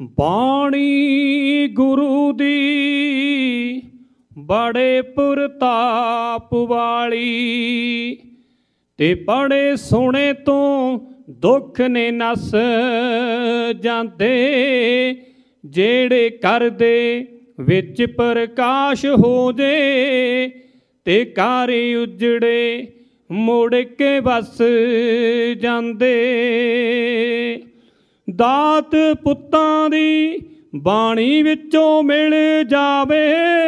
ਬਾਣੀ ਗੁਰੂ ਦੀ ਬੜੇ ਪ੍ਰਤਾਪ ਵਾਲੀ, ਤੇ ਬੜੇ ਸੋਹਣੇ ਤੋਂ ਦੁੱਖ ਨੇ ਨਸ ਜਾਂਦੇ। ਜਿਹੜੇ ਘਰ ਦੇ ਵਿੱਚ ਪ੍ਰਕਾਸ਼ ਹੋ ਜੇ, ਤੇ ਘਰ ਉਜੜੇ ਮੁੜ ਕੇ ਵਸ ਜਾਂਦੇ। ਦਾਤ ਪੁੱਤਾਂ ਦੀ ਬਾਣੀ ਵਿੱਚੋਂ ਮਿਲ ਜਾਵੇ,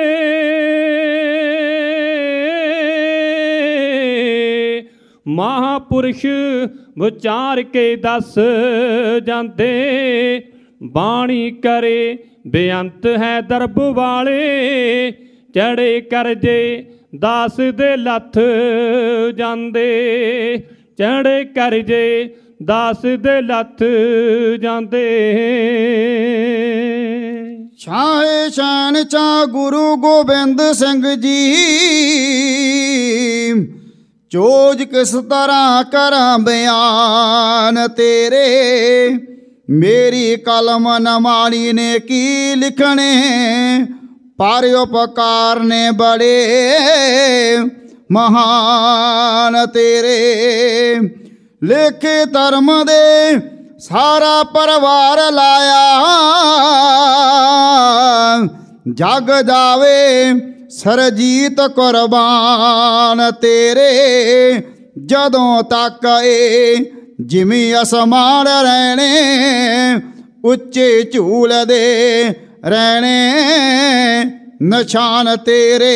ਮਹਾਂਪੁਰਸ਼ ਵਿਚਾਰ ਕੇ ਦੱਸ ਜਾਂਦੇ। ਬਾਣੀ ਕਰੇ ਬੇਅੰਤ ਹੈ ਦਰਬ ਵਾਲੇ, ਚੜੇ ਕਰਜੇ ਦਾਸ ਦੇ ਲੱਥ ਜਾਂਦੇ। ਚੜੇ ਕਰਜੇ ਦਾਸ ਦੇ ਲੱਥ ਜਾਂਦੇ। ਛਾਏ ਸ਼ਾਨ ਚਾ ਗੁਰੂ ਗੋਬਿੰਦ ਸਿੰਘ ਜੀ, ਚੋਜ ਕਿਸ ਤਰ੍ਹਾਂ ਕਰਾਂ ਬਿਆਨ ਤੇਰੇ। ਮੇਰੀ ਕਲਮ ਨ ਮਾੜੀ ਨੇ ਕੀ ਲਿਖਣੇ, ਪਰ ਉਪਕਾਰ ਨੇ ਬੜੇ ਮਹਾਨ ਤੇਰੇ। ਲੇਖੇ ਧਰਮ ਦੇ ਸਾਰਾ ਪਰਿਵਾਰ ਲਾਇਆ, ਜਗ ਜਾਵੇ ਸਰਜੀਤ ਕੁਰਬਾਨ ਤੇਰੇ। ਜਦੋਂ ਤੱਕ ਇਹ ਜਿਵੇਂ ਅਸਮਾਨ ਰਹਿਣੇ, ਉੱਚੇ ਝੂਲ ਦੇ ਰਹਿਣੇ ਨਿਸ਼ਾਨ ਤੇਰੇ।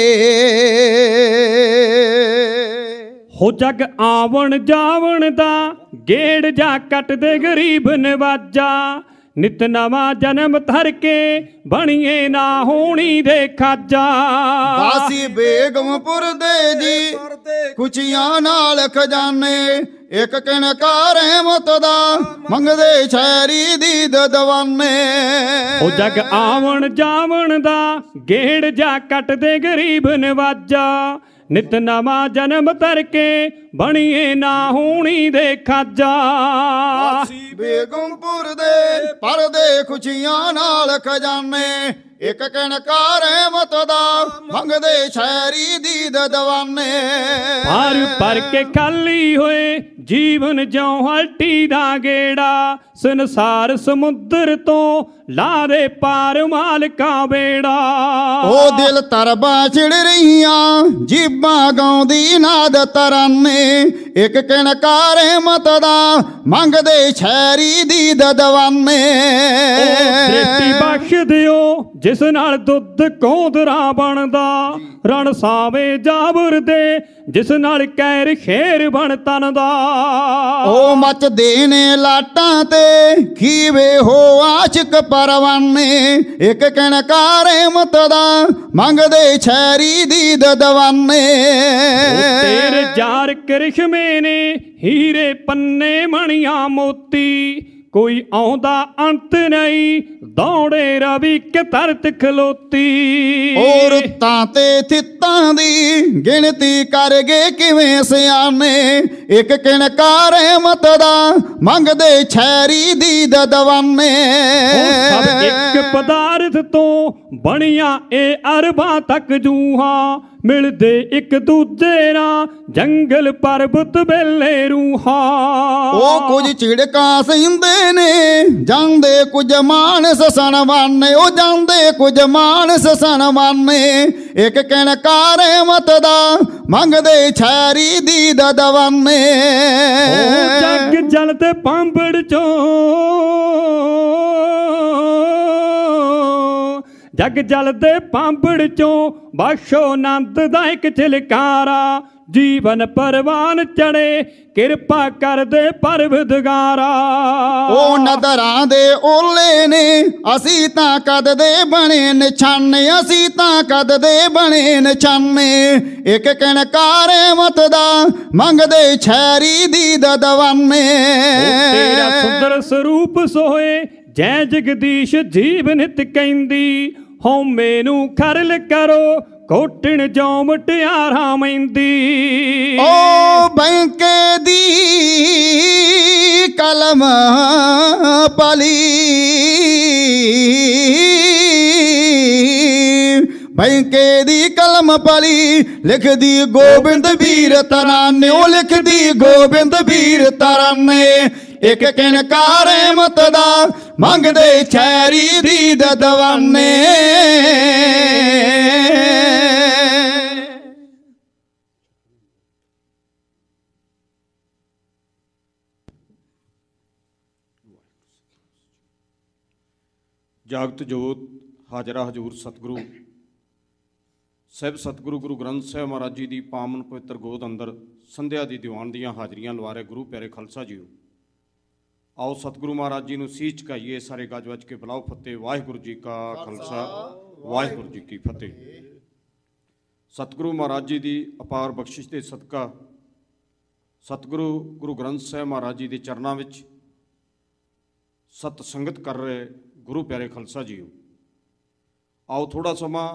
ਹੋ ਜਗ ਆਵਣ ਜਾਵਣ ਦਾ ਗੇੜ ਜਾ ਕੱਟਦੇ ਗਰੀਬ ਨਵਾਜਾ। ਨਿਤ ਨਵਾਂ ਜਨਮ ਧਰ ਕੇ ਬਣੀਏ ਨਾ ਹੋਣੀ ਦੇ ਖਾਜਾ। ਬਾਸੀ ਬੇਗਮਪੁਰ ਦੇ ਜੀ ਖੁਸ਼ੀਆਂ ਨਾਲ ਖਜ਼ਾਨੇ, ਇੱਕ ਕਿਣਕਾਰ ਰਹਿਮਤ ਦਾ ਮੰਗਦੇ ਸ਼ਹਿਰੀ ਦੀ ਦਵਾਨੇ। ਉਹ ਜਗ ਆਵਣ ਜਾਵਣ ਦਾ ਗੇੜ ਜਾ ਕੱਟਦੇ ਗਰੀਬ ਨਵਾਜਾ। ਨਿਤ ਨਵਾਂ ਜਨਮ ਧਰ ਕੇ ਬਣੀਏ ਨਾ ਹੋਣੀ ਦੇ ਖਾਜਾ। ਬਾਸੀ ਬੇਗਮਪੁਰ ਦੇ ਪਰਦੇ ਖੁਸ਼ੀਆਂ ਨਾਲ ਖਜ਼ਾਨੇ, ਇੱਕ ਕਿਣਕਾਰ ਰਹਿਮਤ ਦਾ ਮੰਗਦੇ ਸ਼ਹਿਰੀ ਦੀ ਦਵਾਨੇ। ਭਰ ਭਰ ਕੇ ਖਾਲੀ ਹੋਏ ਜੀਵਨ ਜਿਉਂ ਹਲਟੀ ਦਾ ਗੇੜਾ, ਸੰਸਾਰ ਸਮੁੰਦਰ ਤੋਂ ਲਾ ਦੇ ਪਾਰ ਮਾਲਕਾ ਬੇੜਾ। ਉਹ ਦਿਲ ਤਰਬਾਂ ਛਿੜ ਰਹੀਆਂ ਜੀਬਾਂ ਗਾਉਂਦੀ ਨਾਦ ਤਰਾਨੇ, ਇੱਕ ਕਿਣਕਾਰ ਰਹਿਮਤ ਦਾ ਮੰਗਦੇ ਸ਼ਹਿਰੀ ਦੀ ਦਵਾਨੇ। ਦ੍ਰਿਸ਼ਟੀ ਬਖਸ਼ ਦਿਓ ਜਿਸ ਨਾਲ ਦੁੱਧ ਕੌਂਦਰਾ ਬਣਦਾ, ਰਣ ਸਾਵੇ ਜਾਬਰ ਦੇ ਜਿਸ ਨਾਲ ਕੈਰ ਖੇਰ ਬਣ ਤਨ ਦਾ। ਉਹ ਮਚਦੇ ਨੇ ਲਾਟਾਂ ਤੇ ਖੀਵੇ ਹੋ ਆਸ਼ਿਕ ਪਰਵਾਨੇ, ਇੱਕ ਕਿਣਕਾਰ ਰਹਿਮਤ ਦਾ ਮੰਗਦੇ ਸ਼ਹਿਰੀ ਦੀ ਦਵਾਨੇ। ਤੇਰੇ ਯਾਰ ਕਰਿਸ਼ਮੇ ਨੇ ਹੀਰੇ ਪੰਨੇ ਮਣੀਆਂ ਮੋਤੀ, ਕੋਈ ਆਉਂਦਾ ਅੰਤ ਨਹੀਂ ਦੌੜੇ ਰਵੀ ਕਿ ਧਰਤ ਖਲੋਤੀ। ਉਹ ਰੁੱਤਾਂ ਤੇ ਥਿੱਤਾਂ ਦੀ ਗਿਣਤੀ ਕਰ ਗਏ ਕਿਵੇਂ ਸਿਆਣੇ, ਇੱਕ ਕਿਣਕਾਰ ਰਹਿਮਤ ਦਾ ਮੰਗਦੇ ਸ਼ਹਿਰੀ ਦੀ ਦਵਾਨੇ। ਸਭ ਇੱਕ ਪਦਾਰਥ ਤੋਂ ਬਣੀਆਂ ਇਹ ਅਰਬਾਂ ਤੱਕ ਜੂਹਾਂ, ਮਿਲਦੇ ਇੱਕ ਦੂਜੇ ਨਾਲ ਜੰਗਲ ਪਰਬਤ ਵੇਲੇ ਰੂਹਾਂ। ਉਹ ਕੁਝ ਝਿੜਕਾਂ ਸਹਿੰਦੇ ਨੇ ਜਾਂਦੇ ਕੁਝ ਮਾਨਸ ਸਨਮਾਨੇ, ਉਹ ਜਾਂਦੇ ਕੁਝ ਮਾਨਸ ਸਨਮਾਨੇ, ਇੱਕ ਕਿਣਕਾਰ ਰਹਿਮਤ ਦਾ ਮੰਗਦੇ ਸ਼ਹਿਰੀ ਦੀ ਦਵਾਨੇ। ਜੱਗ ਜਲ ਤੇ ਪਾਂਬੜ ਚੋਂ, ਜਗ ਜਲ ਦੇ ਪਾਂਬੜ ਚੋਂ ਬਖਸ਼ੋ ਆਨੰਦ ਦਾ ਇੱਕ ਝਿਲਕਾਰਾ। ਜੀਵਨ ਪਰਵਾਨ ਚੜੇ ਕਿਰਪਾ ਕਰਦੇ ਪਰਵਦਗਾਰਾ। ਉਹ ਨਦਰਾਂ ਦੇ ਓਲੇ ਨੇ ਅਸੀਂ ਤਾਂ ਕਦ ਦੇ ਬਣੇ ਨਿਸ਼ਾਨੇ, ਅਸੀਂ ਤਾਂ ਕਦ ਦੇ ਬਣੇ ਨਿਸ਼ਾਨੇ, ਇੱਕ ਕਿਣਕਾਰ ਰਹਿਮਤ ਦਾ ਮੰਗਦੇ ਸ਼ਹਿਰੀ ਦੀ ਦਵਾਨੇ। ਤੇਰਾ ਸੁੰਦਰ ਸਰੂਪ ਸੋਏ ਜੈ ਜਗਦੀਸ਼ ਜੀਵ ਨਿਤ ਕਹਿੰਦੀ, ਹਉਮੈ ਨੂੰ ਖਰਲ ਕਰੋ ਕੋਟਣ ਜੋ ਮੁਟਿਆਰਾਂ ਮਹਿੰਦੀ। ਉਹ ਬੈਂਕੇ ਦੀ ਕਲਮ ਪਲੀ बैंके दी कलम पली लिखदी गोबिंद वीर तराने, ओ लिखदी गोबिंद वीर तराने। एक किनकार मत दा मंगदे छैरी दीद दवाने। जागत जोत हाजरा हजूर सतगुरु ਸਾਹਿਬ ਸਤਿਗੁਰੂ ਗੁਰੂ ਗ੍ਰੰਥ ਸਾਹਿਬ ਮਹਾਰਾਜ ਜੀ ਦੀ ਪਾਵਨ ਪਵਿੱਤਰ ਗੋਦ ਅੰਦਰ ਸੰਧਿਆ ਦੀ ਦੀਵਾਨ ਦੀਆਂ ਹਾਜ਼ਰੀਆਂ ਲਵਾ ਰਹੇ ਗੁਰੂ ਪਿਆਰੇ ਖਾਲਸਾ ਜੀਓ, ਆਓ ਸਤਿਗੁਰੂ ਮਹਾਰਾਜ ਜੀ ਨੂੰ ਸੀਸ ਝੁਕਾਈਏ, ਸਾਰੇ ਗੱਜ ਵੱਜ ਕੇ ਬੁਲਾਓ ਫਤਿਹ। ਵਾਹਿਗੁਰੂ ਜੀ ਕਾ ਖਾਲਸਾ, ਵਾਹਿਗੁਰੂ ਜੀ ਕੀ ਫਤਿਹ। ਸਤਿਗੁਰੂ ਮਹਾਰਾਜ ਜੀ ਦੀ ਅਪਾਰ ਬਖਸ਼ਿਸ਼ ਦੇ ਸਦਕਾ ਸਤਿਗੁਰੂ ਗੁਰੂ ਗ੍ਰੰਥ ਸਾਹਿਬ ਮਹਾਰਾਜ ਜੀ ਦੇ ਚਰਨਾਂ ਵਿੱਚ ਸਤ ਸੰਗਤ ਕਰ ਰਹੇ ਗੁਰੂ ਪਿਆਰੇ ਖਾਲਸਾ ਜੀਓ, ਆਓ ਥੋੜ੍ਹਾ ਸਮਾਂ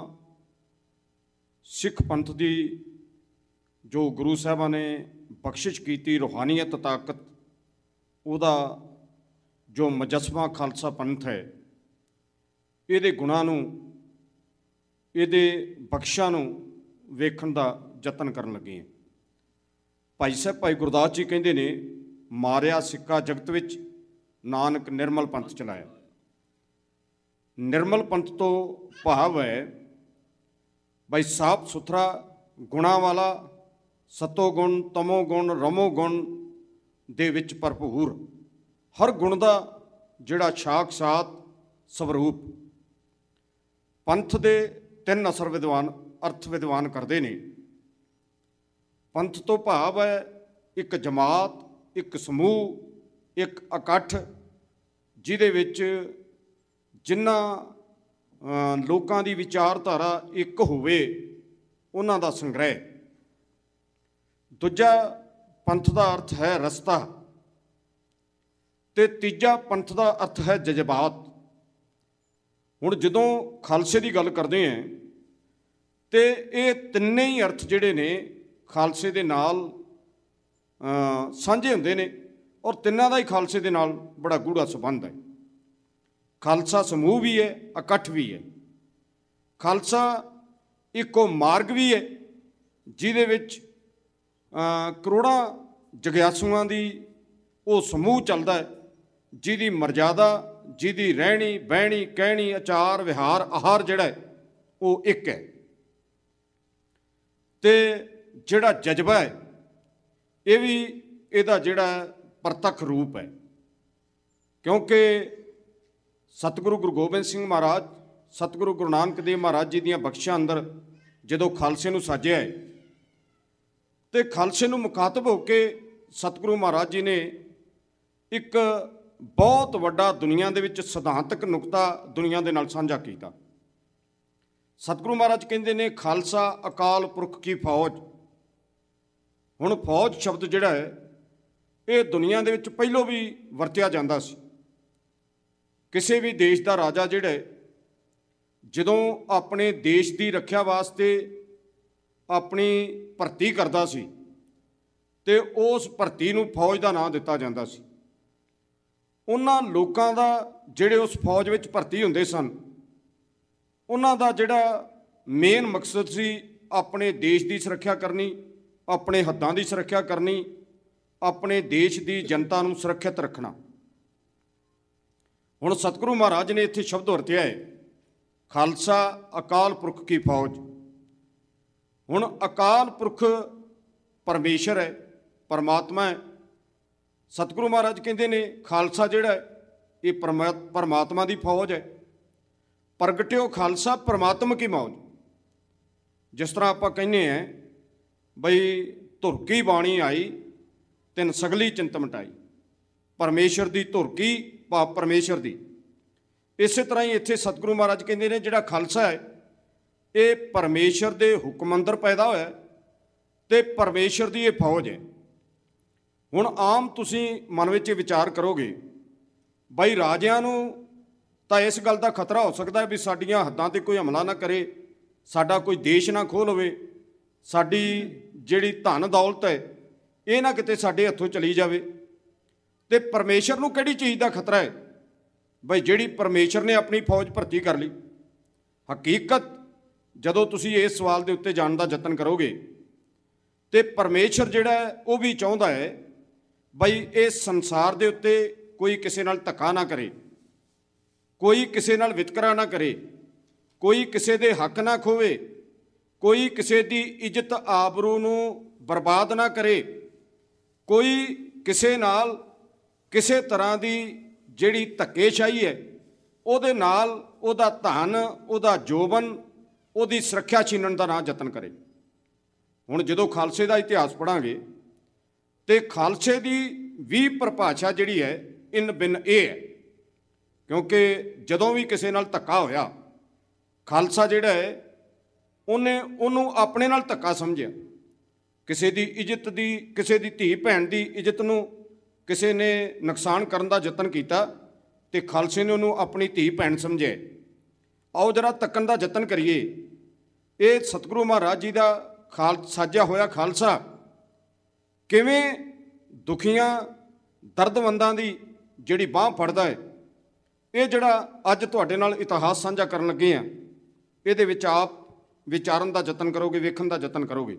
ਸਿੱਖ ਪੰਥ ਦੀ ਜੋ ਗੁਰੂ ਸਾਹਿਬਾਂ ਨੇ ਬਖਸ਼ਿਸ਼ ਕੀਤੀ ਰੂਹਾਨੀਅਤ ਤਾਕਤ, ਉਹਦਾ ਜੋ ਮੁਜੱਸਮਾ ਖਾਲਸਾ ਪੰਥ ਹੈ, ਇਹਦੇ ਗੁਣਾਂ ਨੂੰ, ਇਹਦੇ ਬਖਸ਼ਾਂ ਨੂੰ ਵੇਖਣ ਦਾ ਯਤਨ ਕਰਨ ਲੱਗੇ ਹਾਂ। ਭਾਈ ਸਾਹਿਬ ਭਾਈ ਗੁਰਦਾਸ ਜੀ ਕਹਿੰਦੇ ਨੇ, ਮਾਰਿਆ ਸਿੱਕਾ ਜਗਤ ਵਿੱਚ ਨਾਨਕ ਨਿਰਮਲ ਪੰਥ ਚਲਾਇਆ। ਨਿਰਮਲ ਪੰਥ ਤੋਂ ਭਾਵ ਹੈ ਬਈ ਸਾਫ ਸੁਥਰਾ ਗੁਣਾਂ ਵਾਲਾ, ਸਤੋ ਗੁਣ ਤਮੋ ਗੁਣ ਰਮੋ ਗੁਣ ਦੇ ਵਿੱਚ ਭਰਪੂਰ, ਹਰ ਗੁਣ ਦਾ ਜਿਹੜਾ ਸਾਖਸ਼ਾਤ ਸਵਰੂਪ। ਪੰਥ ਦੇ ਤਿੰਨ ਅਸਰ ਵਿਦਵਾਨ ਅਰਥ ਵਿਦਵਾਨ ਕਰਦੇ ਨੇ। ਪੰਥ ਤੋਂ ਭਾਵ ਹੈ ਇੱਕ ਜਮਾਤ, ਇੱਕ ਸਮੂਹ, ਇੱਕ ਇਕੱਠ, ਜਿਹਦੇ ਵਿੱਚ ਜਿਨ੍ਹਾਂ ਲੋਕਾਂ ਦੀ ਵਿਚਾਰਧਾਰਾ ਇੱਕ ਹੋਵੇ, ਉਹਨਾਂ ਦਾ ਸੰਗ੍ਰਹਿ। ਦੂਜਾ ਪੰਥ ਦਾ ਅਰਥ ਹੈ ਰਸਤਾ, ਤੇ ਤੀਜਾ ਪੰਥ ਦਾ ਅਰਥ ਹੈ ਜਜ਼ਬਾਤ। ਹੁਣ ਜਦੋਂ ਖਾਲਸੇ ਦੀ ਗੱਲ ਕਰਦੇ ਹਾਂ ਤੇ ਇਹ ਤਿੰਨੇ ਹੀ ਅਰਥ ਜਿਹੜੇ ਨੇ ਖਾਲਸੇ ਦੇ ਨਾਲ ਸਾਂਝੇ ਹੁੰਦੇ ਨੇ, ਔਰ ਤਿੰਨਾਂ ਦਾ ਹੀ ਖਾਲਸੇ ਦੇ ਨਾਲ ਬੜਾ ਗੂੜਾ ਸੰਬੰਧ ਹੈ। ਖਾਲਸਾ ਸਮੂਹ ਵੀ ਹੈ, ਇਕੱਠ ਵੀ ਹੈ। ਖਾਲਸਾ ਇੱਕੋ ਮਾਰਗ ਵੀ ਹੈ, ਜਿਹਦੇ ਵਿੱਚ ਕਰੋੜਾਂ ਜਗਿਆਸੂਆਂ ਦੀ ਉਹ ਸਮੂਹ ਚੱਲਦਾ ਹੈ, ਜਿਹਦੀ ਮਰਜ਼ਾਦਾ, ਜਿਹਦੀ ਰਹਿਣੀ ਬਹਿਣੀ ਕਹਿਣੀ ਆਚਾਰ ਵਿਹਾਰ ਆਹਾਰ ਜਿਹੜਾ ਹੈ ਉਹ ਇੱਕ ਹੈ। ਤੇ ਜਿਹੜਾ ਜਜ਼ਬਾ ਹੈ ਇਹ ਵੀ ਇਹਦਾ ਜਿਹੜਾ ਪ੍ਰਤੱਖ ਰੂਪ ਹੈ, ਕਿਉਂਕਿ ਸਤਿਗੁਰੂ ਗੁਰੂ ਗੋਬਿੰਦ ਸਿੰਘ ਮਹਾਰਾਜ, ਸਤਿਗੁਰੂ ਗੁਰੂ ਨਾਨਕ ਦੇਵ ਮਹਾਰਾਜ ਜੀ ਦੀਆਂ ਬਖਸ਼ਾਂ ਅੰਦਰ ਜਦੋਂ ਖਾਲਸੇ ਨੂੰ ਸਾਜਿਆ ਹੈ ਤੇ ਖਾਲਸੇ ਨੂੰ ਮੁਖਾਤਬ ਹੋ ਕੇ ਸਤਿਗੁਰੂ ਮਹਾਰਾਜ ਜੀ ਨੇ ਇੱਕ ਬਹੁਤ ਵੱਡਾ ਦੁਨੀਆ ਦੇ ਵਿੱਚ ਸਿਧਾਂਤਕ ਨੁਕਤਾ ਦੁਨੀਆ ਦੇ ਨਾਲ ਸਾਂਝਾ ਕੀਤਾ। ਸਤਿਗੁਰੂ ਮਹਾਰਾਜ ਕਹਿੰਦੇ ਨੇ, ਖਾਲਸਾ ਅਕਾਲ ਪੁਰਖ ਕੀ ਫੌਜ। ਹੁਣ ਫੌਜ ਸ਼ਬਦ ਜਿਹੜਾ ਹੈ ਇਹ ਦੁਨੀਆ ਦੇ ਵਿੱਚ ਪਹਿਲੋਂ ਵੀ ਵਰਤਿਆ ਜਾਂਦਾ ਸੀ। ਕਿਸੇ ਵੀ ਦੇਸ਼ ਦਾ ਰਾਜਾ ਜਿਹੜਾ ਜਦੋਂ ਆਪਣੇ ਦੇਸ਼ ਦੀ ਰੱਖਿਆ ਵਾਸਤੇ ਆਪਣੀ ਭਰਤੀ ਕਰਦਾ ਸੀ ਤੇ ਉਸ ਭਰਤੀ ਨੂੰ ਫੌਜ ਦਾ ਨਾਂ ਦਿੱਤਾ ਜਾਂਦਾ ਸੀ। ਉਹਨਾਂ ਲੋਕਾਂ ਦਾ ਜਿਹੜੇ ਉਸ ਫੌਜ ਵਿੱਚ ਭਰਤੀ ਹੁੰਦੇ ਸਨ, ਉਹਨਾਂ ਦਾ ਜਿਹੜਾ ਮੇਨ ਮਕਸਦ ਸੀ ਆਪਣੇ ਦੇਸ਼ ਦੀ ਸੁਰੱਖਿਆ ਕਰਨੀ, ਆਪਣੇ ਹੱਦਾਂ ਦੀ ਸੁਰੱਖਿਆ ਕਰਨੀ, ਆਪਣੇ ਦੇਸ਼ ਦੀ ਜਨਤਾ ਨੂੰ ਸੁਰੱਖਿਅਤ ਰੱਖਣਾ। ਹੁਣ ਸਤਿਗੁਰੂ ਮਹਾਰਾਜ ਨੇ ਇੱਥੇ ਸ਼ਬਦ ਵਰਤਿਆ ਹੈ, ਖਾਲਸਾ ਅਕਾਲ ਪੁਰਖ ਕੀ ਫੌਜ। ਹੁਣ ਅਕਾਲ ਪੁਰਖ ਪਰਮੇਸ਼ਰ ਹੈ, ਪਰਮਾਤਮਾ ਹੈ। ਸਤਿਗੁਰੂ ਮਹਾਰਾਜ ਕਹਿੰਦੇ ਨੇ ਖਾਲਸਾ ਜਿਹੜਾ ਇਹ ਪਰਮਾਤਮਾ ਦੀ ਫੌਜ ਹੈ। ਪ੍ਰਗਟਿਓ ਖਾਲਸਾ ਪਰਮਾਤਮਾ ਕੀ ਮੌਜ। ਜਿਸ ਤਰ੍ਹਾਂ ਆਪਾਂ ਕਹਿੰਦੇ ਹਾਂ ਬਈ ਧੁਰ ਕੀ ਬਾਣੀ ਆਈ ਤਿਨ ਸਗਲੀ ਚਿੰਤ ਮਿਟਾਈ, ਪਰਮੇਸ਼ਰ ਦੀ ਧੁਰ ਕੀ ਭਾਵ ਪਰਮੇਸ਼ਰ ਦੀ। ਇਸੇ ਤਰ੍ਹਾਂ ਹੀ ਇੱਥੇ ਸਤਿਗੁਰੂ ਮਹਾਰਾਜ ਕਹਿੰਦੇ ਨੇ ਜਿਹੜਾ ਖਾਲਸਾ ਹੈ ਇਹ ਪਰਮੇਸ਼ਰ ਦੇ ਹੁਕਮ ਅੰਦਰ ਪੈਦਾ ਹੋਇਆ ਤੇ ਪਰਮੇਸ਼ਰ ਦੀ ਇਹ ਫੌਜ ਹੈ। ਹੁਣ ਆਮ ਤੁਸੀਂ ਮਨ ਵਿੱਚ ਵਿਚਾਰ ਕਰੋਗੇ ਬਈ ਰਾਜਿਆਂ ਨੂੰ ਤਾਂ ਇਸ ਗੱਲ ਦਾ ਖਤਰਾ ਹੋ ਸਕਦਾ ਵੀ ਸਾਡੀਆਂ ਹੱਦਾਂ 'ਤੇ ਕੋਈ ਹਮਲਾ ਨਾ ਕਰੇ, ਸਾਡਾ ਕੋਈ ਦੇਸ਼ ਨਾ ਖੋਹ ਲਵੇ, ਸਾਡੀ ਜਿਹੜੀ ਧਨ ਦੌਲਤ ਹੈ ਇਹ ਨਾ ਕਿਤੇ ਸਾਡੇ ਹੱਥੋਂ ਚਲੀ ਜਾਵੇ। ਤੇ ਪਰਮੇਸ਼ਰ ਨੂੰ ਕਿਹੜੀ ਚੀਜ਼ ਦਾ ਖਤਰਾ ਹੈ ਬਈ ਜਿਹੜੀ ਪਰਮੇਸ਼ਰ ਨੇ ਆਪਣੀ ਫੌਜ ਭਰਤੀ ਕਰ ਲਈ। ਹਕੀਕਤ ਜਦੋਂ ਤੁਸੀਂ ਇਸ ਸਵਾਲ ਦੇ ਉੱਤੇ ਜਾਣ ਦਾ ਯਤਨ ਕਰੋਗੇ ਤੇ ਪਰਮੇਸ਼ਰ ਜਿਹੜਾ ਹੈ ਉਹ ਵੀ ਚਾਹੁੰਦਾ ਹੈ ਬਈ ਇਸ ਸੰਸਾਰ ਦੇ ਉੱਤੇ ਕੋਈ ਕਿਸੇ ਨਾਲ ਧੱਕਾ ਨਾ ਕਰੇ, ਕੋਈ ਕਿਸੇ ਨਾਲ ਵਿਤਕਰਾ ਨਾ ਕਰੇ, ਕੋਈ ਕਿਸੇ ਦੇ ਹੱਕ ਨਾ ਖੋਵੇ, ਕੋਈ ਕਿਸੇ ਦੀ ਇੱਜ਼ਤ ਆਬਰੂ ਨੂੰ ਬਰਬਾਦ ਨਾ ਕਰੇ, ਕੋਈ ਕਿਸੇ ਨਾਲ ਕਿਸੇ ਤਰ੍ਹਾਂ ਦੀ ਜਿਹੜੀ ਧੱਕੇਸ਼ਾਹੀ ਹੈ ਉਹਦੇ ਨਾਲ ਉਹਦਾ ਧਨ, ਉਹਦਾ ਜੋਬਨ, ਉਹਦੀ ਸੁਰੱਖਿਆ ਛੀਨਣ ਦਾ ਨਾ ਯਤਨ ਕਰੇ। ਹੁਣ ਜਦੋਂ ਖਾਲਸੇ ਦਾ ਇਤਿਹਾਸ ਪੜ੍ਹਾਂਗੇ ਤੇ ਖਾਲਸੇ ਦੀ ਵੀ ਪਰਿਭਾਸ਼ਾ ਜਿਹੜੀ ਹੈ ਇਨ ਬਿਨ ਇਹ ਹੈ, ਕਿਉਂਕਿ ਜਦੋਂ ਵੀ ਕਿਸੇ ਨਾਲ ਧੱਕਾ ਹੋਇਆ ਖਾਲਸਾ ਜਿਹੜਾ ਹੈ ਉਹਨੂੰ ਆਪਣੇ ਨਾਲ ਧੱਕਾ ਸਮਝਿਆ। ਕਿਸੇ ਦੀ ਇੱਜ਼ਤ ਦੀ, ਕਿਸੇ ਦੀ ਧੀ ਭੈਣ ਦੀ ਇੱਜ਼ਤ ਨੂੰ ਕਿਸੇ ਨੇ ਨੁਕਸਾਨ ਕਰਨ ਦਾ ਯਤਨ ਕੀਤਾ ਤੇ ਖਾਲਸੇ ਨੇ ਉਹਨੂੰ ਆਪਣੀ ਧੀ ਭੈਣ ਸਮਝਿਆ। ਆਓ ਜਰਾ ਤੱਕਣ ਦਾ ਯਤਨ ਕਰੀਏ ਇਹ ਸਤਿਗੁਰੂ ਮਹਾਰਾਜ ਜੀ ਦਾ ਸਾਜਿਆ ਹੋਇਆ ਖਾਲਸਾ ਕਿਵੇਂ ਦੁਖੀਆਂ ਦਰਦਮੰਦਾਂ ਦੀ ਜਿਹੜੀ ਬਾਂਹ ਫੜਦਾ ਹੈ। ਇਹ ਜਿਹੜਾ ਅੱਜ ਤੁਹਾਡੇ ਨਾਲ ਇਤਿਹਾਸ ਸਾਂਝਾ ਕਰਨ ਲੱਗੇ ਆ, ਇਹਦੇ ਵਿੱਚ ਆਪ ਵਿਚਾਰਨ ਦਾ ਯਤਨ ਕਰੋਗੇ, ਵੇਖਣ ਦਾ ਯਤਨ ਕਰੋਗੇ।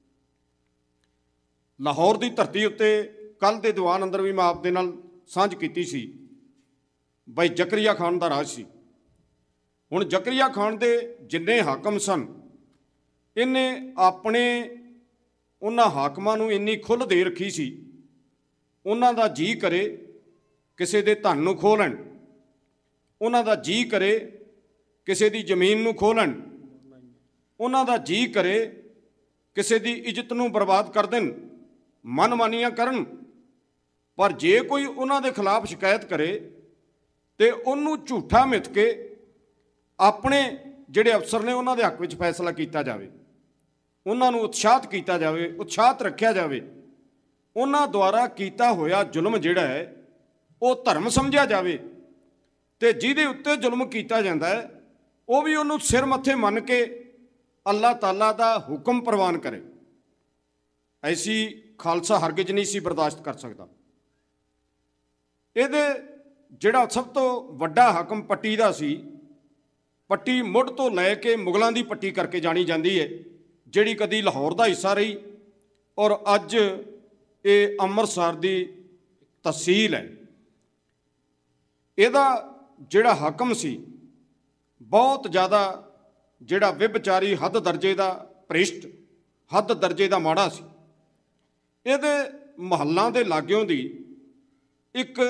ਲਾਹੌਰ ਦੀ ਧਰਤੀ ਉੱਤੇ ਕੱਲ੍ਹ ਦੇ ਦੀਵਾਨ ਅੰਦਰ ਵੀ ਮੈਂ ਆਪ ਦੇ ਨਾਲ ਸਾਂਝ ਕੀਤੀ ਸੀ ਬਈ ਜ਼ਕਰੀਆ ਖਾਨ ਦਾ ਰਾਜ ਸੀ। ਹੁਣ ਜ਼ਕਰੀਆ ਖਾਨ ਦੇ ਜਿੰਨੇ ਹਾਕਮ ਸਨ, ਇਹਨੇ ਆਪਣੇ ਉਹਨਾਂ ਹਾਕਮਾਂ ਨੂੰ ਇੰਨੀ ਖੁੱਲ੍ਹ ਦੇ ਰੱਖੀ ਸੀ, ਉਹਨਾਂ ਦਾ ਜੀ ਕਰੇ ਕਿਸੇ ਦੇ ਧਨ ਨੂੰ ਖੋਹ ਲੈਣ, ਉਹਨਾਂ ਦਾ ਜੀ ਕਰੇ ਕਿਸੇ ਦੀ ਜ਼ਮੀਨ ਨੂੰ ਖੋਹ ਲੈਣ, ਉਹਨਾਂ ਦਾ ਜੀ ਕਰੇ ਕਿਸੇ ਦੀ ਇੱਜ਼ਤ ਨੂੰ ਬਰਬਾਦ ਕਰ ਦੇਣ, ਮਨਮਾਨੀਆਂ ਕਰਨ। ਪਰ ਜੇ ਕੋਈ ਉਹਨਾਂ ਦੇ ਖਿਲਾਫ ਸ਼ਿਕਾਇਤ ਕਰੇ ਤੇ ਉਹਨੂੰ ਝੂਠਾ ਮਿਥ ਕੇ ਆਪਣੇ ਜਿਹੜੇ ਅਫਸਰ ਨੇ ਉਹਨਾਂ ਦੇ ਹੱਕ ਵਿੱਚ ਫੈਸਲਾ ਕੀਤਾ ਜਾਵੇ, ਉਹਨਾਂ ਨੂੰ ਉਤਸ਼ਾਹਤ ਕੀਤਾ ਜਾਵੇ, ਉਤਸ਼ਾਹਤ ਰੱਖਿਆ ਜਾਵੇ। ਉਹਨਾਂ ਦੁਆਰਾ ਕੀਤਾ ਹੋਇਆ ਜ਼ੁਲਮ ਜਿਹੜਾ ਹੈ ਉਹ ਧਰਮ ਸਮਝਿਆ ਜਾਵੇ ਤੇ ਜਿਹਦੇ ਉੱਤੇ ਜ਼ੁਲਮ ਕੀਤਾ ਜਾਂਦਾ ਹੈ ਉਹ ਵੀ ਉਹਨੂੰ ਸਿਰ ਮੱਥੇ ਮੰਨ ਕੇ ਅੱਲਾਹ ਤਾਲਾ ਦਾ ਹੁਕਮ ਪ੍ਰਵਾਨ ਕਰੇ। ਐਸੀ ਖਾਲਸਾ ਹਰਗਿਜ਼ ਨਹੀਂ ਸੀ ਬਰਦਾਸ਼ਤ ਕਰ ਸਕਦਾ। ਇਹਦੇ ਜਿਹੜਾ ਸਭ ਤੋਂ ਵੱਡਾ ਹਾਕਮ ਪੱਟੀ ਦਾ ਸੀ, ਪੱਟੀ ਮੁੱਢ ਤੋਂ ਲੈ ਕੇ ਮੁਗਲਾਂ ਦੀ ਪੱਟੀ ਕਰਕੇ ਜਾਣੀ ਜਾਂਦੀ ਹੈ, ਜਿਹੜੀ ਕਦੀ ਲਾਹੌਰ ਦਾ ਹਿੱਸਾ ਰਹੀ ਔਰ ਅੱਜ ਇਹ ਅੰਮ੍ਰਿਤਸਰ ਦੀ ਤਹਿਸੀਲ ਹੈ। ਇਹਦਾ ਜਿਹੜਾ ਹਾਕਮ ਸੀ ਬਹੁਤ ਜ਼ਿਆਦਾ ਜਿਹੜਾ ਵਿਭਚਾਰੀ, ਹੱਦ ਦਰਜੇ ਦਾ ਭ੍ਰਿਸ਼ਟ, ਹੱਦ ਦਰਜੇ ਦਾ ਮਾੜਾ ਸੀ। ਇਹਦੇ ਮਹੱਲਾਂ ਦੇ ਲਾਗਿਓਂ ਦੀ ਇੱਕ